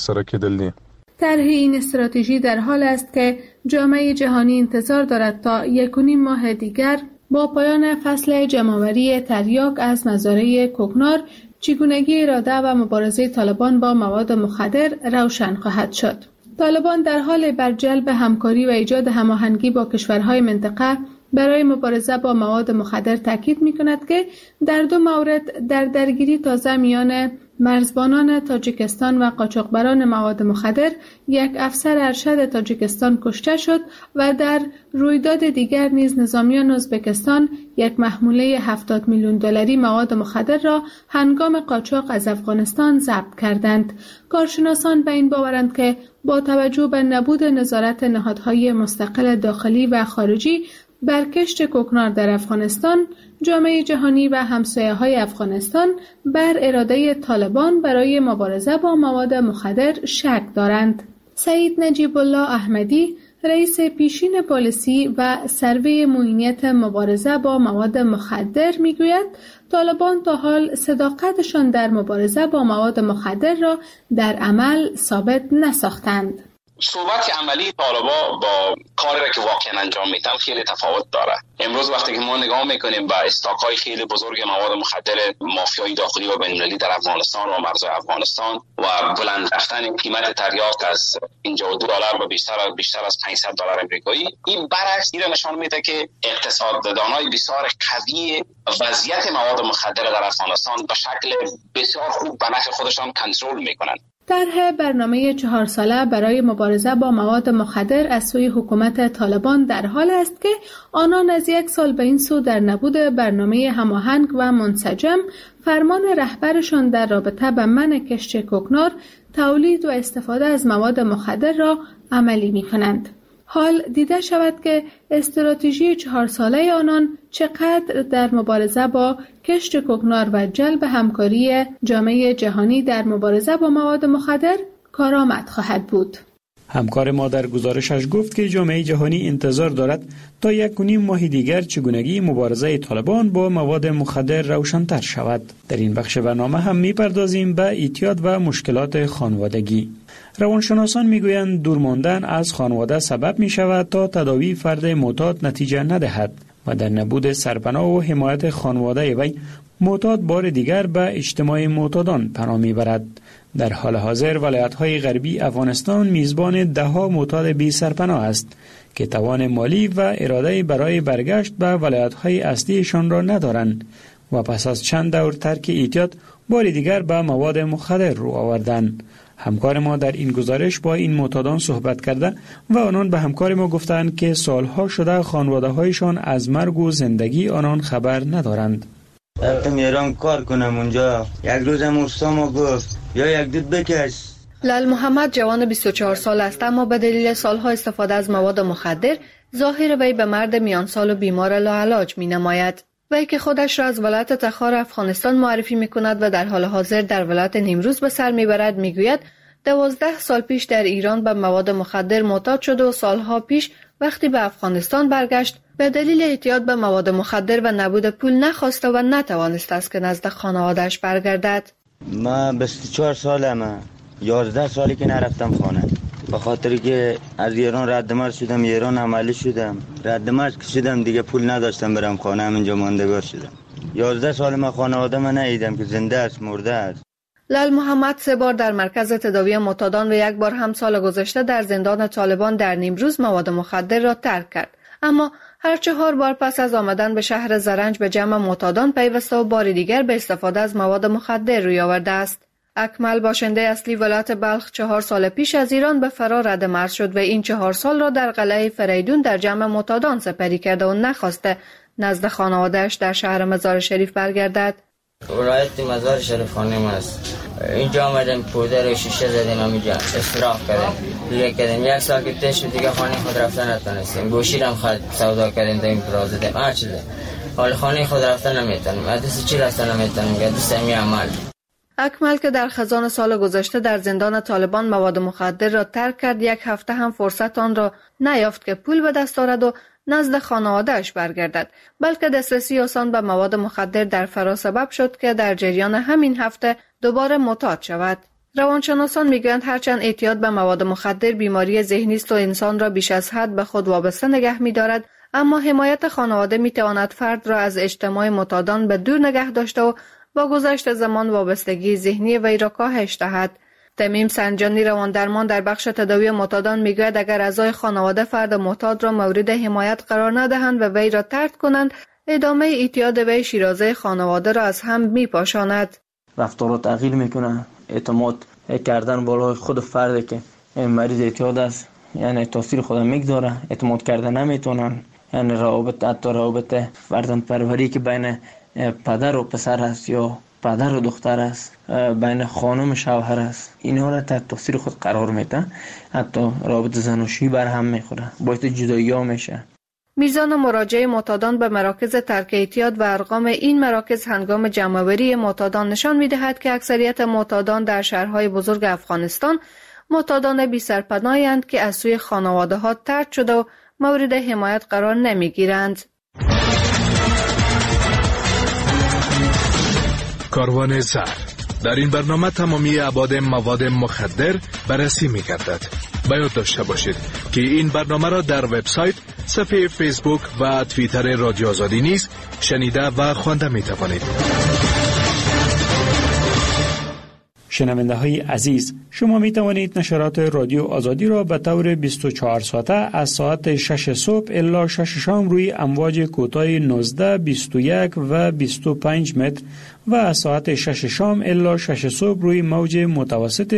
طرح این استراتژی در حال است که جامعه جهانی انتظار دارد تا 1.5 ماه دیگر با پایان فصل جمع‌آوری تریاک از مزارع کوکنار چگونگی اراده و مبارزه طالبان با مواد مخدر روشن خواهد شد. طالبان در حال بر جلب همکاری و ایجاد هماهنگی با کشورهای منطقه برای مبارزه با مواد مخدر تاکید می‌کند که در 2 مورد در درگیری تازه میان مرزبانان تاجیکستان و قاچاقبران مواد مخدر 1 افسر ارشد تاجیکستان کشته شد و در رویداد دیگر نیز نظامیان ازبکستان 1 محموله $70 میلیون مواد مخدر را هنگام قاچاق از افغانستان ضبط کردند. کارشناسان به این باورند که با توجه به نبود نظارت نهادهای مستقل داخلی و خارجی بر کشت کوکنار در افغانستان، جامعه جهانی و همسایه‌های افغانستان بر اراده طالبان برای مبارزه با مواد مخدر شک دارند. سعید نجیب الله احمدی، رئیس پیشین پالیسی و سروی معینیت مبارزه با مواد مخدر میگوید طالبان تا حال صداقتشان در مبارزه با مواد مخدر را در عمل ثابت نساختند. صحبت عملی طالبا با کاری را که واقعا انجام میدن خیلی تفاوت داره. امروز وقتی که ما نگاه میکنیم به استاک‌های خیلی بزرگ مواد مخدر مافیای داخلی و بین‌المللی در افغانستان و مرزهای افغانستان و بلند رفتن قیمت تریاک از $52 و بیشتر از $500 آمریکایی، این برعکس این نشان میده که اقتصاددانای بسیار قوی وضعیت مواد مخدر در افغانستان به شکل بسیار خوب به نفع خودشان کنترل میکنن. طرح برنامه 4 ساله برای مبارزه با مواد مخدر از سوی حکومت طالبان در حال است که آنان از 1 سال به این سو در نبود برنامه هماهنگ و منسجم فرمان رهبرشان در رابطه با منع کشت کوکنار، تولید و استفاده از مواد مخدر را عملی می کنند. حال دیده شود که استراتژی 4 ساله آنان چقدر در مبارزه با کشت کوکنار و جلب همکاری جامعه جهانی در مبارزه با مواد مخدر کارآمد خواهد بود. همکار ما در گزارشش گفت که جامعه جهانی انتظار دارد تا 1.5 ماه دیگر چگونگی مبارزه طالبان با مواد مخدر روشن‌تر شود. در این بخش برنامه هم می‌پردازیم به اعتیاد و مشکلات خانوادگی. روانشناسان میگویند دور ماندن از خانواده سبب می شود تا تداوی فرد معتاد نتیجه ندهد و در نبود سرپناه و حمایت خانواده وی معتاد بار دیگر به اجتماع معتادان پناه میبرد. در حال حاضر ولایت‌های غربی افغانستان میزبان 10 معتاد بی سرپناه است که توان مالی و اراده برای برگشت به ولایت‌های اصلیشان را ندارند و پس از چند دور ترک اعتیاد بار دیگر به مواد مخدر رو آوردند. همکار ما در این گزارش با این معتادان صحبت کرده و آنان به همکار ما گفتند که سالها شده خانواده‌هایشان از مرگ و زندگی آنان خبر ندارند. رفتم ایران کار کنم اونجا، یک روزم استا ما گفت یا یک دود بکش. لال محمد جوان 24 سال است، اما به دلیل سالها استفاده از مواد مخدر ظاهر وی به مرد میان سال و بیمار لاعلاج می نماید. وی که خودش را از ولایت تخار افغانستان معرفی می کند و در حال حاضر در ولایت نیمروز به سر می برد می گوید 12 سال پیش در ایران به مواد مخدر معتاد شد و سالها پیش وقتی به افغانستان برگشت به دلیل اعتیاد به مواد مخدر و نبود پول نخواسته و نتوانست است که نزد خانواده‌اش برگردد. من 24 سالمه، 11 سالی که نرفتم خانه، به خاطر که از ایران رد مرز شدم، ایران عملی شدم، رد مرز شدم دیگه پول نداشتم برم خانه، همینجا ماندگار شدم. 11 سال من خانواده من ندیدم که زنده است مرده است. لال محمد 3 بار در مرکز تداوی معتادان و 1 بار هم سال گذشته در زندان طالبان در نیمروز مواد مخدر را ترک کرد، اما هر 4 بار پس از آمدن به شهر زرنج به جمع معتادان پیوسته و بار دیگر به استفاده از مواد مخدر روی آورده است. اکمل باشنده اصلی ولایت بلخ 4 سال پیش از ایران به فرار رد مرز شد و این 4 سال را در قلعه فریدون در جمع معتادان سپری کرده و نخواسته نزد خانواده‌اش در شهر مزار شریف برگردد. ولایت مزار شریف خانم است. اینجا آمدم پودر و شیشه زدیم، همینجا استراف کردیم، دیگه کردیم. 1 سال که تشت دیگه خانه خود رفتن نتونستیم، گوشی هم خود سودا کردیم، داریم پرا زدیم، هر چیزه. حال خانه خود رفتن نمیتونیم، عدس چی رفتن نمیتونیم، عدس همی عمل. اکمل که در خزان سال گذشته در زندان طالبان مواد مخدر را ترک کرد، 1 هفته هم فرصت آن را نیافت که پول به دست آورد و نزد خانواده‌اش برگردد، بلکه دسترسی آسان به مواد مخدر در فرا سبب شد که در جریان همین هفته دوباره معتاد شود. روانشناسان میگویند هرچند اعتیاد به مواد مخدر بیماری ذهنی است و انسان را بیش از حد به خود وابسته نگه می‌دارد، اما حمایت خانواده می‌تواند فرد را از اجتماع معتادان به دور نگه داشته و با گذشت زمان وابستگی ذهنی وی را کاهش دهد. تمیم سنجانی رواندرمان در بخش تداوی معتادان میگوید اگر اعضای خانواده فرد معتاد را مورد حمایت قرار ندهند و وی را طرد کنند، ادامه اعتیاد وی شیرازه خانواده را از هم میپاشاند. رفتار تغییر میکنه، اعتماد کردن بالای خود فرد که این مریض اعتیاد است، یعنی تاثیر خود میگذاره، اعتماد کردن نمیتونن، یعنی روابط فرزند پروری که بین پدر و پسر است یا پدر و دختر است، بین خانم و شوهر است، اینها را تحت تاثیر خود قرار میده، حتی رابطه زناشویی بر هم میخوره، باعث جدایی ها میشه. میزان مراجعه معتادان به مراکز ترک اعتیاد و ارقام این مراکز هنگام جمع‌آوری معتادان نشان میدهد که اکثریت معتادان در شهرهای بزرگ افغانستان معتادان بی سرپناهی اند که از سوی خانواده ها طرد شده و مورد حمایت قرار نمیگیرند. کاروان زر. در این برنامه تمامی ابعاد مواد مخدر بررسی می‌گردد. باید داشته باشید که این برنامه را در وبسایت، صفحه فیسبوک و توییتر رادیو آزادی نیز شنیده و خوانده می‌توانید. شنونده های عزیز، شما می توانید نشرات رادیو آزادی را به طور 24 ساعته از ساعت 6 صبح الی 6 شام روی امواج کوتاه 19، 21 و 25 متر و از ساعت 6 شام الی 6 صبح روی موج متوسط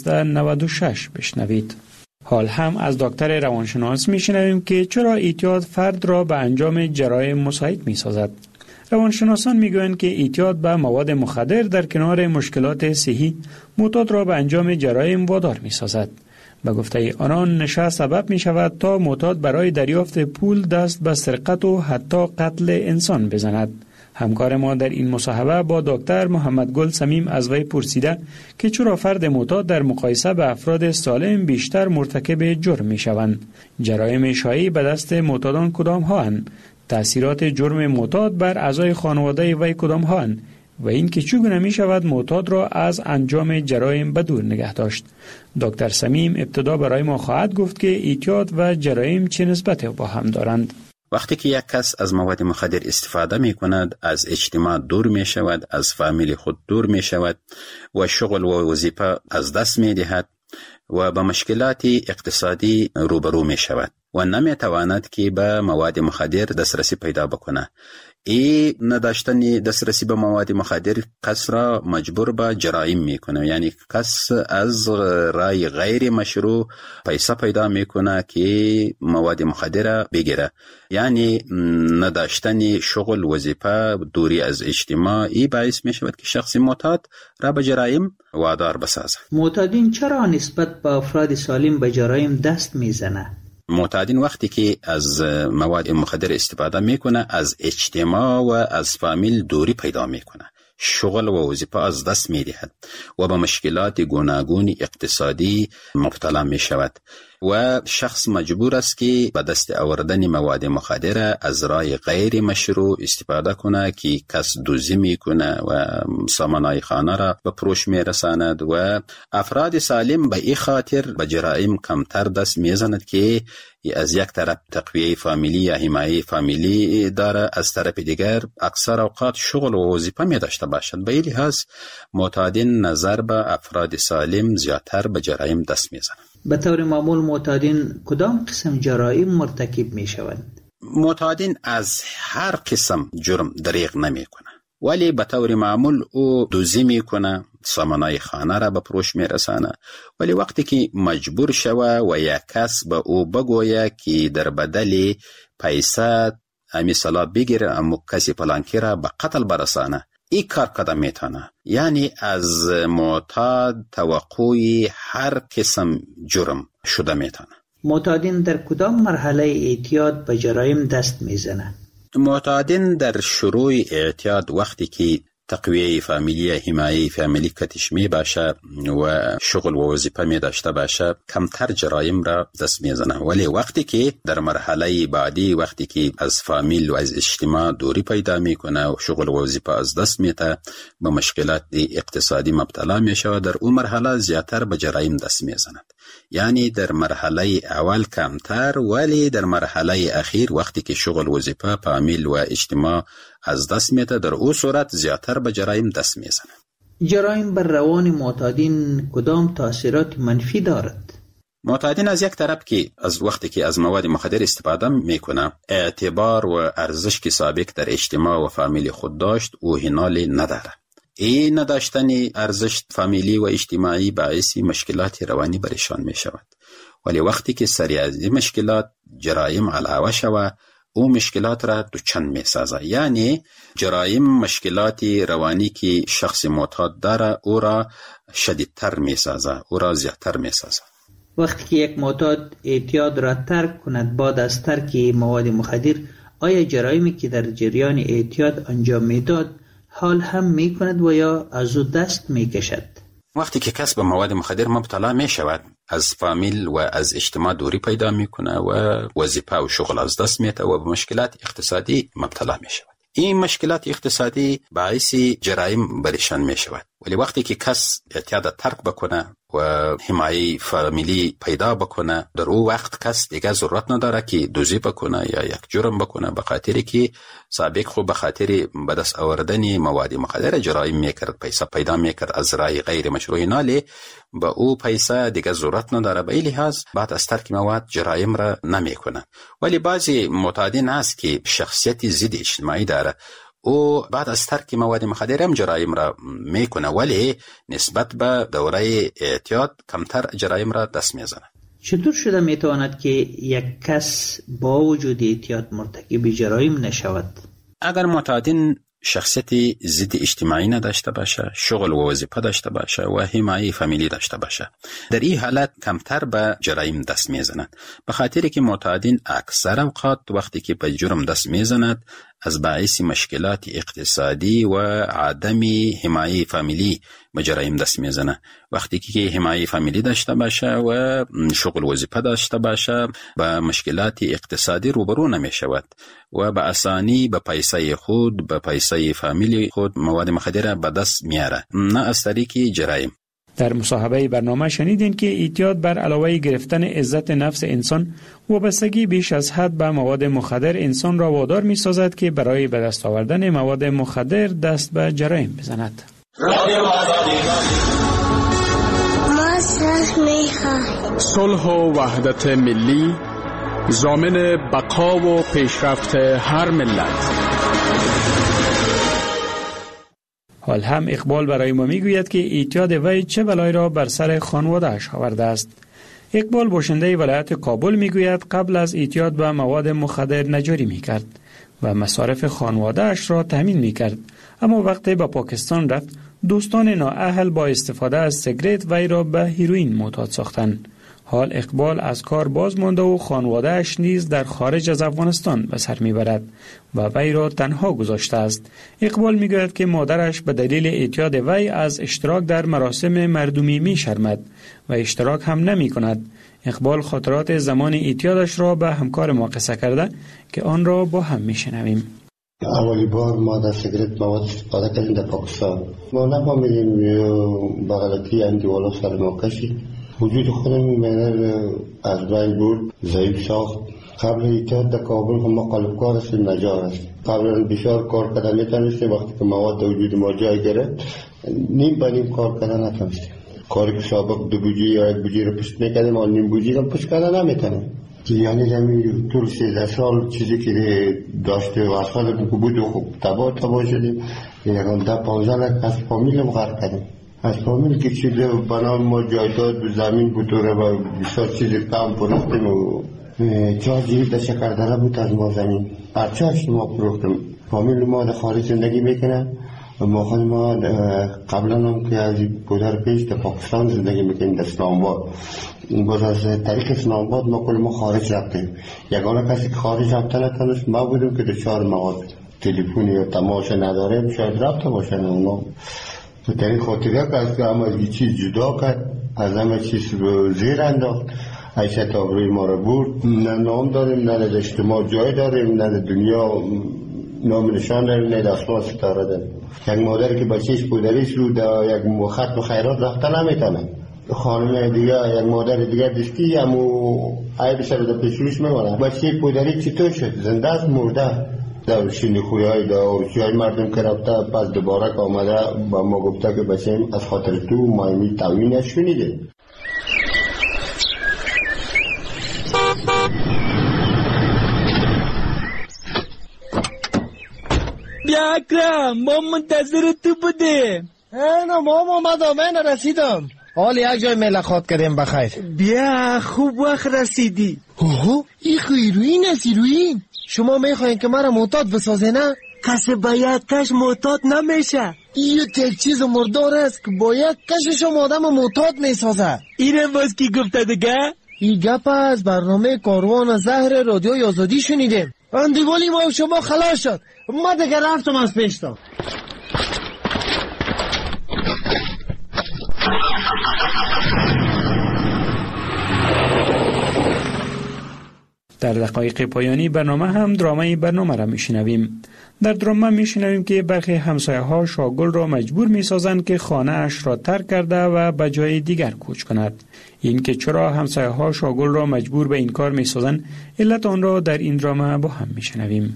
1296 بشنوید. حال هم از دکتر روانشناس می شنویم که چرا اعتیاد فرد را به انجام جرایم مساعد می سازد. روانشناسان میگویند که اعتیاد به مواد مخدر در کنار مشکلات صحی معتاد را به انجام جرایم وادار می‌سازد. به گفته آنان نشه سبب می‌شود تا معتاد برای دریافت پول دست به سرقت و حتی قتل انسان بزند. همکار ما در این مصاحبه با دکتر محمد گل صمیم از وی پرسیده که چرا فرد معتاد در مقایسه به افراد سالم بیشتر مرتکب جرم می‌شوند. جرایم شایع به دست معتادان کدام هاند؟ تأثیرات جرم معتاد بر اعضای خانواده وی کدام هاند و اینکه چگونه می شود معتاد را از انجام جرایم به دور نگه داشت. دکتر صمیم ابتدا برای ما خواهد گفت که اعتیاد و جرایم چه نسبت با هم دارند. وقتی که یک کس از مواد مخدر استفاده می کند، از اجتماع دور می شود، از فامیل خود دور می شود و شغل و وظیفه از دست می دهد و به مشکلات اقتصادی روبرو می شود و نمی تواند که به مواد مخدر دسترسی پیدا بکنه. این نداشتن دسترسی به مواد مخدر کس را مجبور به جرایم میکنه، یعنی کس از رای غیر مشروع پیسه پیدا میکنه که مواد مخدر بگیره، یعنی نداشتن شغل، وظیفه، دوری از اجتماع، این باعث میشود که شخص معتاد را به جرایم وادار بسازه. معتادین چرا نسبت به افراد سالم به جرایم دست میزنه؟ معتادین وقتی که از مواد مخدر استفاده میکنه، از اجتماع و از فامیل دوری پیدا میکنه. شغل و وظیفه از دست می دهد و به مشکلات گوناگون اقتصادی مبتلا می شود و شخص مجبور است که به دست آوردن مواد مخدر از راه غیر مشروع استفاده کنه که کس دزدی میکنه و سامانهای خانه را به فروش میرساند و افراد سالم به این خاطر به جرائم کمتر دست میزند که از یک طرف تقویه فامیلی یا حمایه فامیلی داره، از طرف دیگر اکثر اوقات شغل و وظیفه می داشته باشد. به این لحاظ معتادین نظر به افراد سالم زیادتر به جرائم دست میزنند. به طور معمول معتادین کدام قسم جرائم مرتکب می شوند؟ معتادین از هر قسم جرم دریغ نمی کنه، ولی به طور معمول او دزدی می کنه، سامانهای خانه را به فروش می رسانه، ولی وقتی که مجبور شوه و یک کس به او بگویه که در بدل پیسه مثلا بگیره اما کسی پلانکی را به قتل برسانه، این کار کدام میتونه. یعنی از معتاد توقعی هر قسم جرم شده میتونه. معتادین در کدام مرحله اعتیاد به جرایم دست میزنند؟ معتادین در شروع اعتیاد وقتی که تقویه فامیلی، حمایه فامیلی کتش می باشه و شغل و وظیفه می داشته باشه کمتر جرایم را دست می زنه، ولی وقتی که در مرحله بعدی وقتی که از فامیل و از اجتماع دوری پیدا می کنه و شغل و وظیفه از دست می ته به مشکلات اقتصادی مبتلا می شود، در اون مرحله زیادتر به جرایم دست می زند. یعنی در مرحله اول کمتر، ولی در مرحله اخیر وقتی که شغل وظیفه فامیل و اجتماع از دست میده در او صورت زیادتر به جرایم دست میزنه. جرایم بر روان معتادین کدام تاثیرات منفی دارد؟ معتادین از یک طرف که از وقتی که از مواد مخدر استفاده میکنه اعتبار و ارزش که سابق در اجتماع و فامیل خود داشت او هنال نداره. این نداشتن ارزش فامیلی و اجتماعی باعث مشکلات روانی برشان می شود، ولی وقتی که سری از این مشکلات جرایم علاوه شود او مشکلات را دوچند می سازه. یعنی جرایم مشکلات روانی که شخص معتاد داره او را شدیدتر می سازه، او را زیادتر می سازه. وقتی که یک معتاد اعتیاد را ترک کند بعد از ترک مواد مخدر، آیا جرایمی که در جریان اعتیاد انجام می داد حال هم می کند و یا از او دست می کشد؟ وقتی که کس به مواد مخدر مبتلا می شود از فامیل و از اجتماع دوری پیدا می کنه و وظیفه و شغل از دست می ته و به مشکلات اقتصادی مبتلا می شود. این مشکلات اقتصادی باعث جرایم برشان می شود، ولی وقتی که کس اعتیاد ترک بکنه و حمایه فامیلی پیدا بکنه در او وقت کس دیگه ضرورت نداره که دزدی بکنه یا یک جرم بکنه، به خاطری که سابق خود به خاطر به دست آوردن مواد مخدر جرایم میکرد، پیسه پیدا میکرد از راه غیر مشروع، ناله به او پیسه دیگه ضرورت نداره، به این لحاظ بعد از ترک مواد جرایم را نمیکنه. ولی بعضی معتادین هست که شخصیت ضد اجتماعی داره، او بعد از ترک مواد مخدر هم جرایم را میکنه، ولی نسبت به دوره اعتیاد کمتر جرایم را دست میزنه. چطور شده میتواند که یک کس با وجود اعتیاد مرتکب جرایم نشود؟ اگر معتادین شخصیت ضد اجتماعی نداشته باشه، شغل و وظیفه داشته باشه و حمایه فامیلی داشته باشه، در این حالت کمتر به جرایم دست میزنند، به خاطری که معتادین اکثر اوقات وقتی که به جرم دست میزند از باعث مشکلات اقتصادی و عدم حمایه فامیلی به جرایم دست میزنه. وقتی که حمایه فامیلی داشته باشه و شغل وظیفه داشته باشه با مشکلات اقتصادی روبرو نمی شود و به آسانی به پیسه خود، به پیسه فامیلی خود مواد مخدر به دست میاره، نه از طریق جرایم. در مصاحبه برنامه شنیدین که اعتیاد بر علاوه گرفتن عزت نفس انسان، وابستگی بیش از حد به مواد مخدر انسان را وادار می سازد که برای به دست آوردن مواد مخدر دست به جرایم بزند. صلح و وحدت ملی ضامن بقا و پیشرفت هر ملت. حال هم اقبال برای ما میگوید که اعتیاد وی چه بلایی را بر سر خانواده‌اش آورده است. اقبال باشنده ولایت کابل میگوید قبل از اعتیاد به مواد مخدر نجاری میکرد و مصارف خانواده‌اش را تامین میکرد، اما وقتی به پاکستان رفت دوستان نااهل با استفاده از سیگرت وی را به هیروئین معتاد ساختند. حال اقبال از کار باز مانده و خانواده‌اش نیز در خارج از افغانستان به سر میبرد و وی را تنها گذاشته است. اقبال میگوید که مادرش به دلیل اعتیاد وی از اشتراک در مراسم مردمی میشرمد و اشتراک هم نمی کند. اقبال خاطرات زمان اعتیادش را به همکار ما قصه کرده که آن را با هم میشنویم. اولی بار ما در سیگرت مواد استفاده کردیم در پاکستان. ما نفهمیدیم بغلطی اندیوالا سر ما کشید. وجود خودم از بین بود، ضعیف ساخت. قبل اعتیاد در کابل ما قلبکار هستیم، نجار هستیم. قبل بسیار کار کردن میتونستیم، وقتی که مواد در وجود ما جای گرفت نیم به نیم کار کردن نتونستیم. کاری که سابق 2 بوجی یا 1 بوجی رو پشت میکردیم و نیم بوجی رو پشت کردن نمیتونیم. یعنی همین طول 13 سال چیزی که داشته و اصلا بود و خوب تباه شدیم. یعنی 10-15 لک از فامیلم غرق کردیم. از فامیل که چیزی بنام ما جایداد به زمین بطوره و بسیار چیزی کم پروختیم و چهار جیب در شکردره بود از ما زمین. پرچهش ما پروختیم. فامیل ما در خارج زندگی میکنن و ما خود ما قبلا هم که از پدر پیش در پاکستان زندگی میکنیم در اسلام آباد. باز از طریق اسلام آباد ما کل ما خارج رفتیم. یگانه کسی که خارج رفته نتونست ما بودیم که دچار مواد تلفنی یا تماس نداریم شاید رفته باشن اونا. در این خاطره که از که همه از چیز جدا کرد، از همه چیز زیر انداخت، عیشت آبروی ما رو برد. نه نام داریم، نه در اجتماع جای داریم، نه در دنیا نام نشان داریم، نه در آسمان ستاره داریم. یک مادر که بچهش پدریش رو در یک ختم خیرات رفته نمیتونه. خانم دیگه یک مادر دیگه دستی همو عیبش رو در پیشروش میمونه. بچه پدری چطور شد؟ زنده است مرده؟ در شینی خویای در اورچی های مردم که رفته پس دوباره که آمده با ما گفته که بچه‌م از خاطر تو مایمی تاوینش شنیده. بیا اکرم، ما منتظر تو بودیم. نه ما آمدم، من رسیدم. حال یک جای ملاقات کردیم بخیر. بیا خوب وقت رسیدی. اوه این خیروین است. هیروین شما میخواین که مرا معتاد بسازه نه؟ کسی با یک کش معتاد نمیشه. این یک چیز مردار است که با یک کشش آدم معتاد میسازه. اینه باز کی گفته دیگه؟ این گپ از برنامه کاروان زهر رادیوی آزادی شنیدیم. اندیوالی ما و شما خلاص شد. ما دیگه رفتم از پیشتا. در دقایق پایانی برنامه هم درامای برنامه را میشنویم. در درامه میشنویم که برخی همسایه ها شاگل را مجبور میسازند که خانه اش را ترک کرده و به جای دیگر کوچ کند. این که چرا همسایه ها شاگل را مجبور به این کار میسازند، علت آن را در این درامه با هم میشنویم.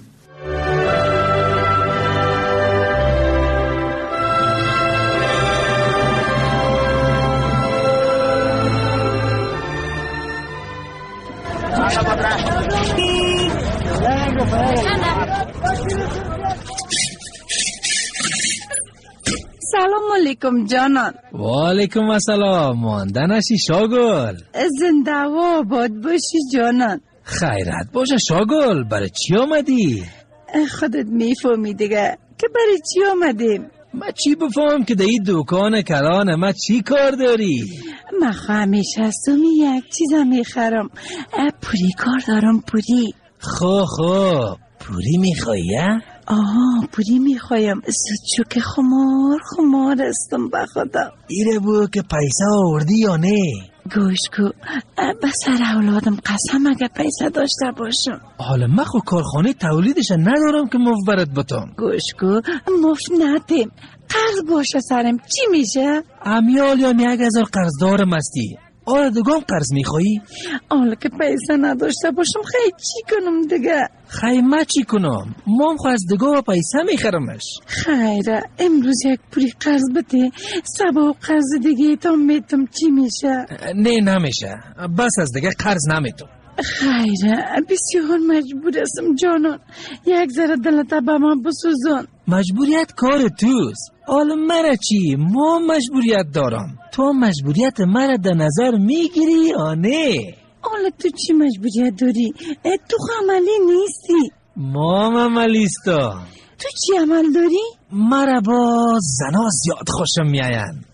سلام علیکم جانان. و علیکم السلام. مانده نشی شاگل. زنده و آباد باشی جانان. خیرت باشه شاگل. برای چی آمدی؟ خودت میفهمی دیگه که برای چی آمدیم. ما چی بفهم که در این دکان کلان ما چی کار داری؟ ما همیشه هستم یک چیز میخرم. پوری کار دارم. پوری. خب پوری میخوایی؟ آها پوری میخوایم. چو که خمار استم بخدا. ایره بو که پیسه آوردی یا نه؟ گوش کو به سر اولادم قسم اگه پیسه داشته باشم. حالا من خو کارخانه تولیدش ندارم که مفت برات بتم. گوش کو مفت ندیم، قرض باشه سرم. چی میشه؟ امیال یا 1000 قرض دارم استی. آره دگام قرض میخوایی؟ حالا که پیسه نداشته باشم خیلی چی کنم دیگه؟ ما چی کنم؟ مام خو از دگاه و پیسه میخرمش. خیره امروز یک پوری قرض بده، سبا قرض دیگه تا میتم. چی میشه؟ نه نمیشه، بس از دیگه قرض نمیتم. خیره بسیار مجبور هستم جانان، یک ذره دلتا به من بسوزان. مجبوریت کار توست. حالا مرا چی؟ ما مجبوریت دارم. تو مجبوریت مرا در نظر میگیری یا نه؟ حالا تو چی مجبوریت داری؟ تو عملی نیستی. ما عملیستا. تو چی عمل داری؟ مرا با زنا زیاد خوشم میاین.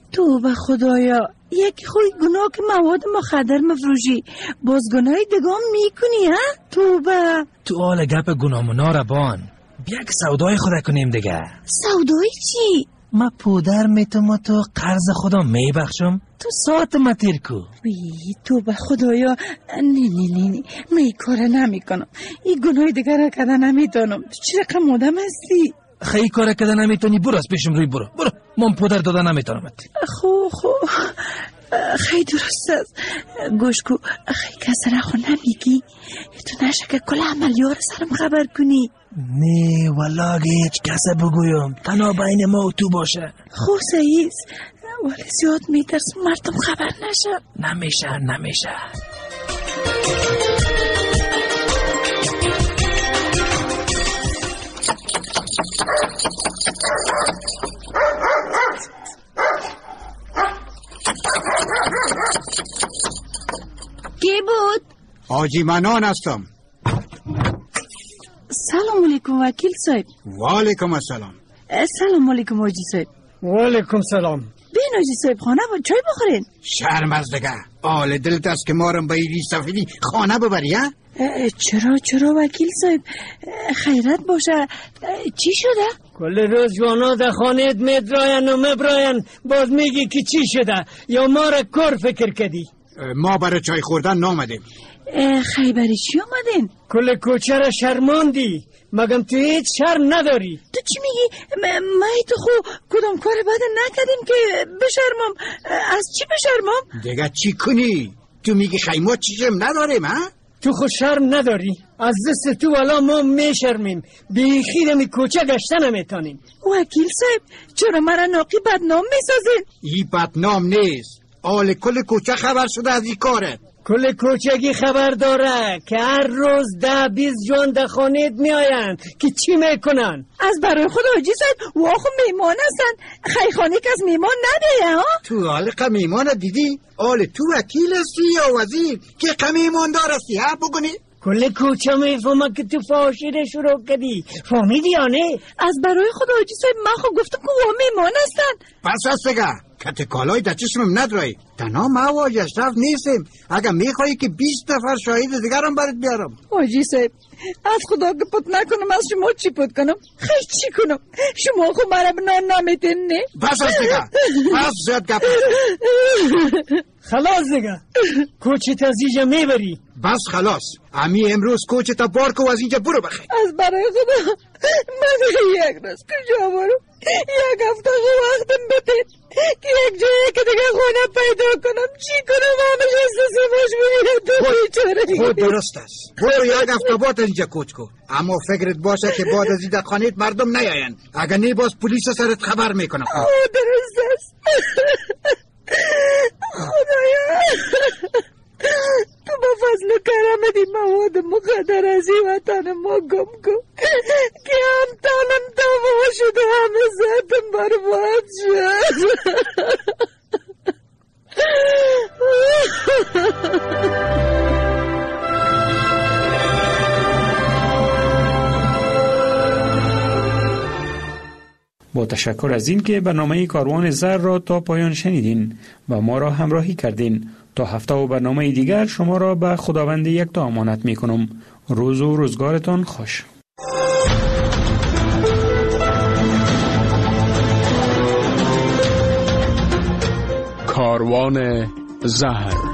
تو به خدایا، یکی خوی گناه که مواد مخدر مفروشی، باز گناه دگام میکنی ها؟ تو حال گپ گناه منا را بان، بیا که سودای خدا کنیم دیگه. سودای چی؟ ما پودر میتونم تو قرض خدا میبخشم، تو ساعت ما تیر کو. تو به خدایا، نه من این کار نمیکنم، این گناه دیگر را کده نمیتونم. تو چی رقم آدم هستی؟ خیلی کار کده نمیتونی، برو از پیشم روی برو من پودر داده نمیتونم. خو خیلی درست است. گوش کو، خیلی کسی را خو نمیگی؟ تو نشه که کل عملیار سرم خبر کنی. نه والا هیچ کسی بگویم، تنها بین ما و تو باشه. خو سعیز، ولی زیاد میترسم مردم خبر نشه. نمیشه. کی بود؟ حاجی منان هستم. سلام علیکم وکیل صاحب. و علیکم السلام. سلام علیکم حاجی صاحب. و علیکم سلام. بین حاجی صاحب خانه با چای بخورین. شرم از دیگه، آل دلت است که مارم با ایری سفیدی خانه ببری ها؟ چرا وکیل صاحب؟ خیرت باشه. چی شده؟ کل روز جوانا در خانه میدراین و مبراین، باز میگی که چی شده؟ یا ما را کار فکر کردی؟ ما برای چای خوردن نامدیم. خیلی برای چی آمدین؟ کل کوچه را شرماندی، مگم تو هیچ شرم نداری؟ تو چی میگی؟ ما تو خو کدام کار بد نکردیم که بشرمم؟ از چی بشرمم؟ دیگه چی کنی؟ تو میگی خیمه چیزم نداریم ها؟ تو خود شرم نداری؟ از دست تو والا ما میشرمیم، بیخی دمی کوچه گشته نمیتانیم. وکیل صاحب چرا مرا ناقی بدنام میسازین؟ ای بدنام نیست، آل کل کوچه خبر شده از این کاره. کل کوچگی خبر داره که هر روز 10-20 جوان در خانه می آین که چی میکنن؟ از برای خود حاجی صاحب واخو میمان هستن، خیخانه که از میمان نده ها؟ تو حالقه میمان دیدی؟ آل تو وکیل هستی یا وزیر که میمان دار هستی ها بگونی؟ کل کوچه میفهمه که تو فاشیره شروع کردی، فهمیدی یا نه؟ از برای خود حاجی صاحب من خو گفتم که وا میمان هستن. پس هست دیگه کت کالای در چشمم ندرایی، تنها ما و اشرف نیستیم، اگر میخوایی که 20 نفر شاهد دیگرم برات بیارم. حاجی صاحب از خدا که پت نکنم، از شما چی پت کنم؟ خیلی چی کنم؟ شما خو مرا بنان نمیتین نه؟ بس هست دیگه، بس زیاد گپ. خلاص دیگه، کوچه تا از اینجا میبری؟ بس خلاص، امی امروز کوچه تا بار کو از اینجا برو بخیر. از برای خدا من یک روز کجا برم؟ یک هفته وقتم بدید که یک جایی که دیگه خونه پیدا کنم. چی کنم؟ همش احساسی مجبوریت تو بیچاره. خود درست است، برو یک هفته بعد اینجا کوچ کو، اما فکرت باشه که بعد از این در خانهت مردم نیاین، اگر نه باز پلیس سرت خبر میکنم. درست است. خدایا تو با فضل و کرمت این مواد مخدر از این وطن ما گم کن که هم تانم تمام شد و همه ذاتم برباد شد. با تشکر از این که برنامه کاروان زر را تا پایان شنیدین و ما را همراهی کردین. تا هفته و برنامه دیگر شما را به خداوند یکتا امانت می کنم. روز و روزگارتان خوش. کاروان زهر